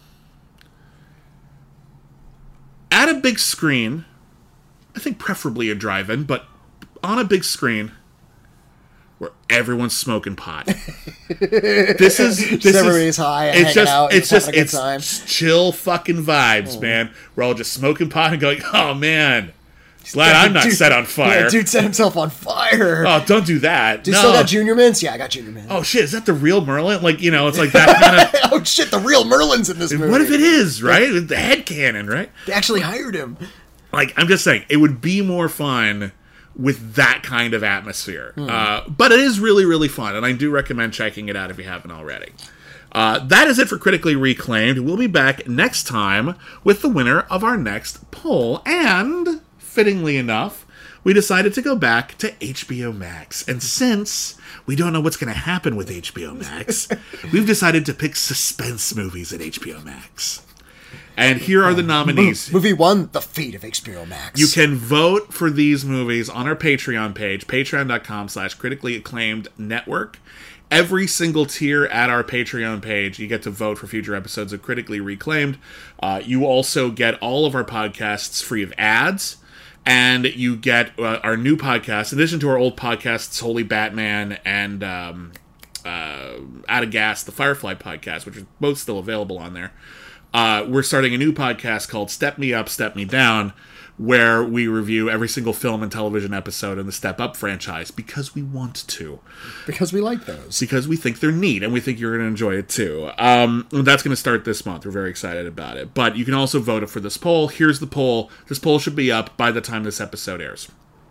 At a big screen, I think preferably a drive-in, but on a big screen where everyone's smoking pot. This is this Just everybody's is, high and it's hanging just out and it's just just having a good it's time. just chill fucking vibes, man. We're all just smoking pot and going, "Oh man, glad I'm not Dude- set on fire." Yeah, dude set himself on fire. Oh, don't do that. Do you no. still got Junior Mints? Yeah, I got Junior Mints. Oh shit, is that the real Merlin? Like, you know, it's like that kind of. Oh shit, the real Merlin's in this movie. What if it is, right? The head cannon, right? They actually hired him. Like, I'm just saying, it would be more fun with that kind of atmosphere. Uh, but it is really, really fun, and I do recommend checking it out if you haven't already. Uh, that is it for Critically Reclaimed. We'll be back next time with the winner of our next poll. And, fittingly enough, we decided to go back to H B O Max. And since we don't know what's going to happen with H B O Max, we've decided to pick suspense movies at H B O Max. And here are the nominees. Movie one, The Fate of H B O Max. You can vote for these movies on our Patreon page, patreon.com slash critically acclaimed network. Every single tier at our Patreon page, you get to vote for future episodes of Critically Reclaimed. Uh, you also get all of our podcasts free of ads. And you get uh, our new podcast, in addition to our old podcasts, Holy Batman and um, uh, Out of Gas, the Firefly podcast, which are both still available on there. Uh, we're starting a new podcast called Step Me Up, Step Me Down, where we review every single film and television episode in the Step Up franchise because we want to. Because we like those. Because we think they're neat and we think you're going to enjoy it too. Um, and that's going to start this month. We're very excited about it. But you can also vote for this poll. Here's the poll. This poll should be up by the time this episode airs.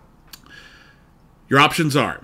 Your options are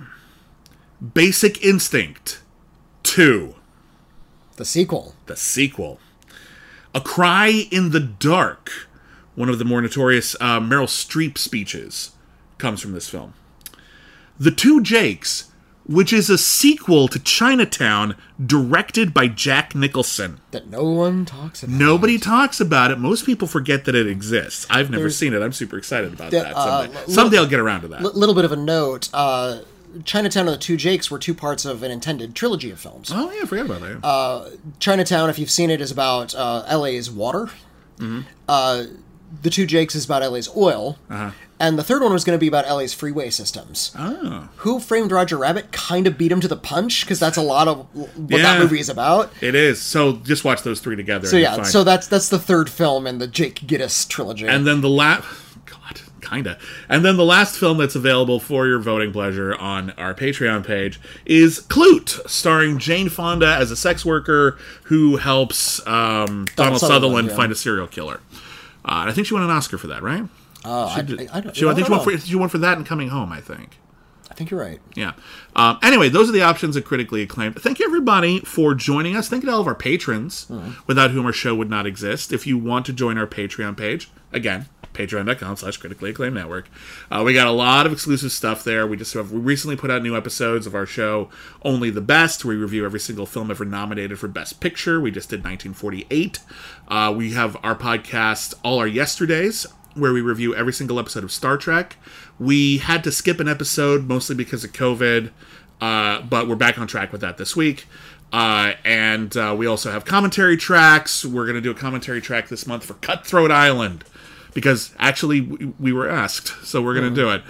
Basic Instinct two, The sequel. the sequel. A Cry in the Dark, one of the more notorious uh, Meryl Streep speeches, comes from this film. The Two Jakes, which is a sequel to Chinatown, directed by Jack Nicholson. That no one talks about. Nobody talks about it. Most people forget that it exists. I've never There's- seen it. I'm super excited about Yeah, that uh, someday. l- Someday I'll get around to that. A little bit of a note. Uh, Chinatown and the Two Jakes were two parts of an intended trilogy of films. oh, yeah, I forgot about that. Yeah. Chinatown, if you've seen it, is about uh, L A's water. Mm-hmm. Uh, The Two Jakes is about L A's oil. Uh-huh. And the third one was going to be about L A's freeway systems. Oh. Who Framed Roger Rabbit kind of beat him to the punch, because that's a lot of what Yeah. that movie is about. It is. So just watch those three together. So and yeah, you're fine. so that's that's the third film in the Jake Gittes trilogy. And then the last... God, kinda. And then the last film that's available for your voting pleasure on our Patreon page is Clute, starring Jane Fonda as a sex worker who helps um, Donald, Sutherland, Sutherland, yeah. find a serial killer. Uh, and I think she won an Oscar for that, right? Oh, I, She- I, I don't, She, I I think she don't won, for, know. she won for that and Coming Home, I think. I think you're right. Yeah. Um, anyway, those are the options at Critically Acclaimed. Thank you, everybody, for joining us. Thank you to all of our patrons, Mm-hmm. without whom our show would not exist. If you want to join our Patreon page, again, patreon.com slash critically acclaimed network. Uh, we got a lot of exclusive stuff there. We just have, we recently put out new episodes of our show, Only the Best, where we review every single film ever nominated for Best Picture. We just did nineteen forty-eight. Uh, we have our podcast, All Our Yesterdays, where we review every single episode of Star Trek. We had to skip an episode, mostly because of COVID, uh, but we're back on track with that this week. Uh, and uh, we also have commentary tracks. We're going to do a commentary track this month for Cutthroat Island, because actually we, we were asked, so we're going to do it.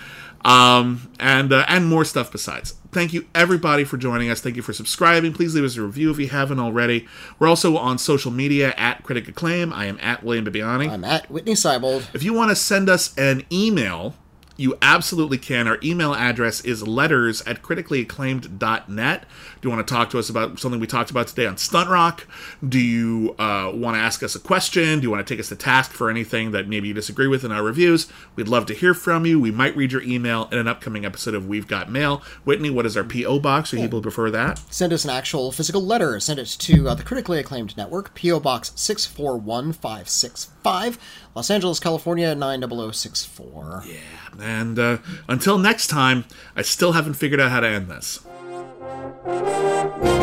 Um, and uh, and more stuff besides. Thank you, everybody, for joining us. Thank you for subscribing. Please leave us a review if you haven't already. We're also on social media at Critic Acclaim. I am at William Bibiani. I'm at Whitney Seibold. If you want to send us an email, you absolutely can. Our email address is letters at critically acclaimed dot net. Do you want to talk to us about something we talked about today on Stunt Rock? Do you uh, want to ask us a question? Do you want to take us to task for anything that maybe you disagree with in our reviews? We'd love to hear from you. We might read your email in an upcoming episode of We've Got Mail. Whitney, what is our P O box? Do people prefer that? Send us an actual physical letter. Send it to uh, the Critically Acclaimed Network, P O Box six four one five six five, Los Angeles, California, nine zero zero six four. Yeah. And uh, until next time, I still haven't figured out how to end this.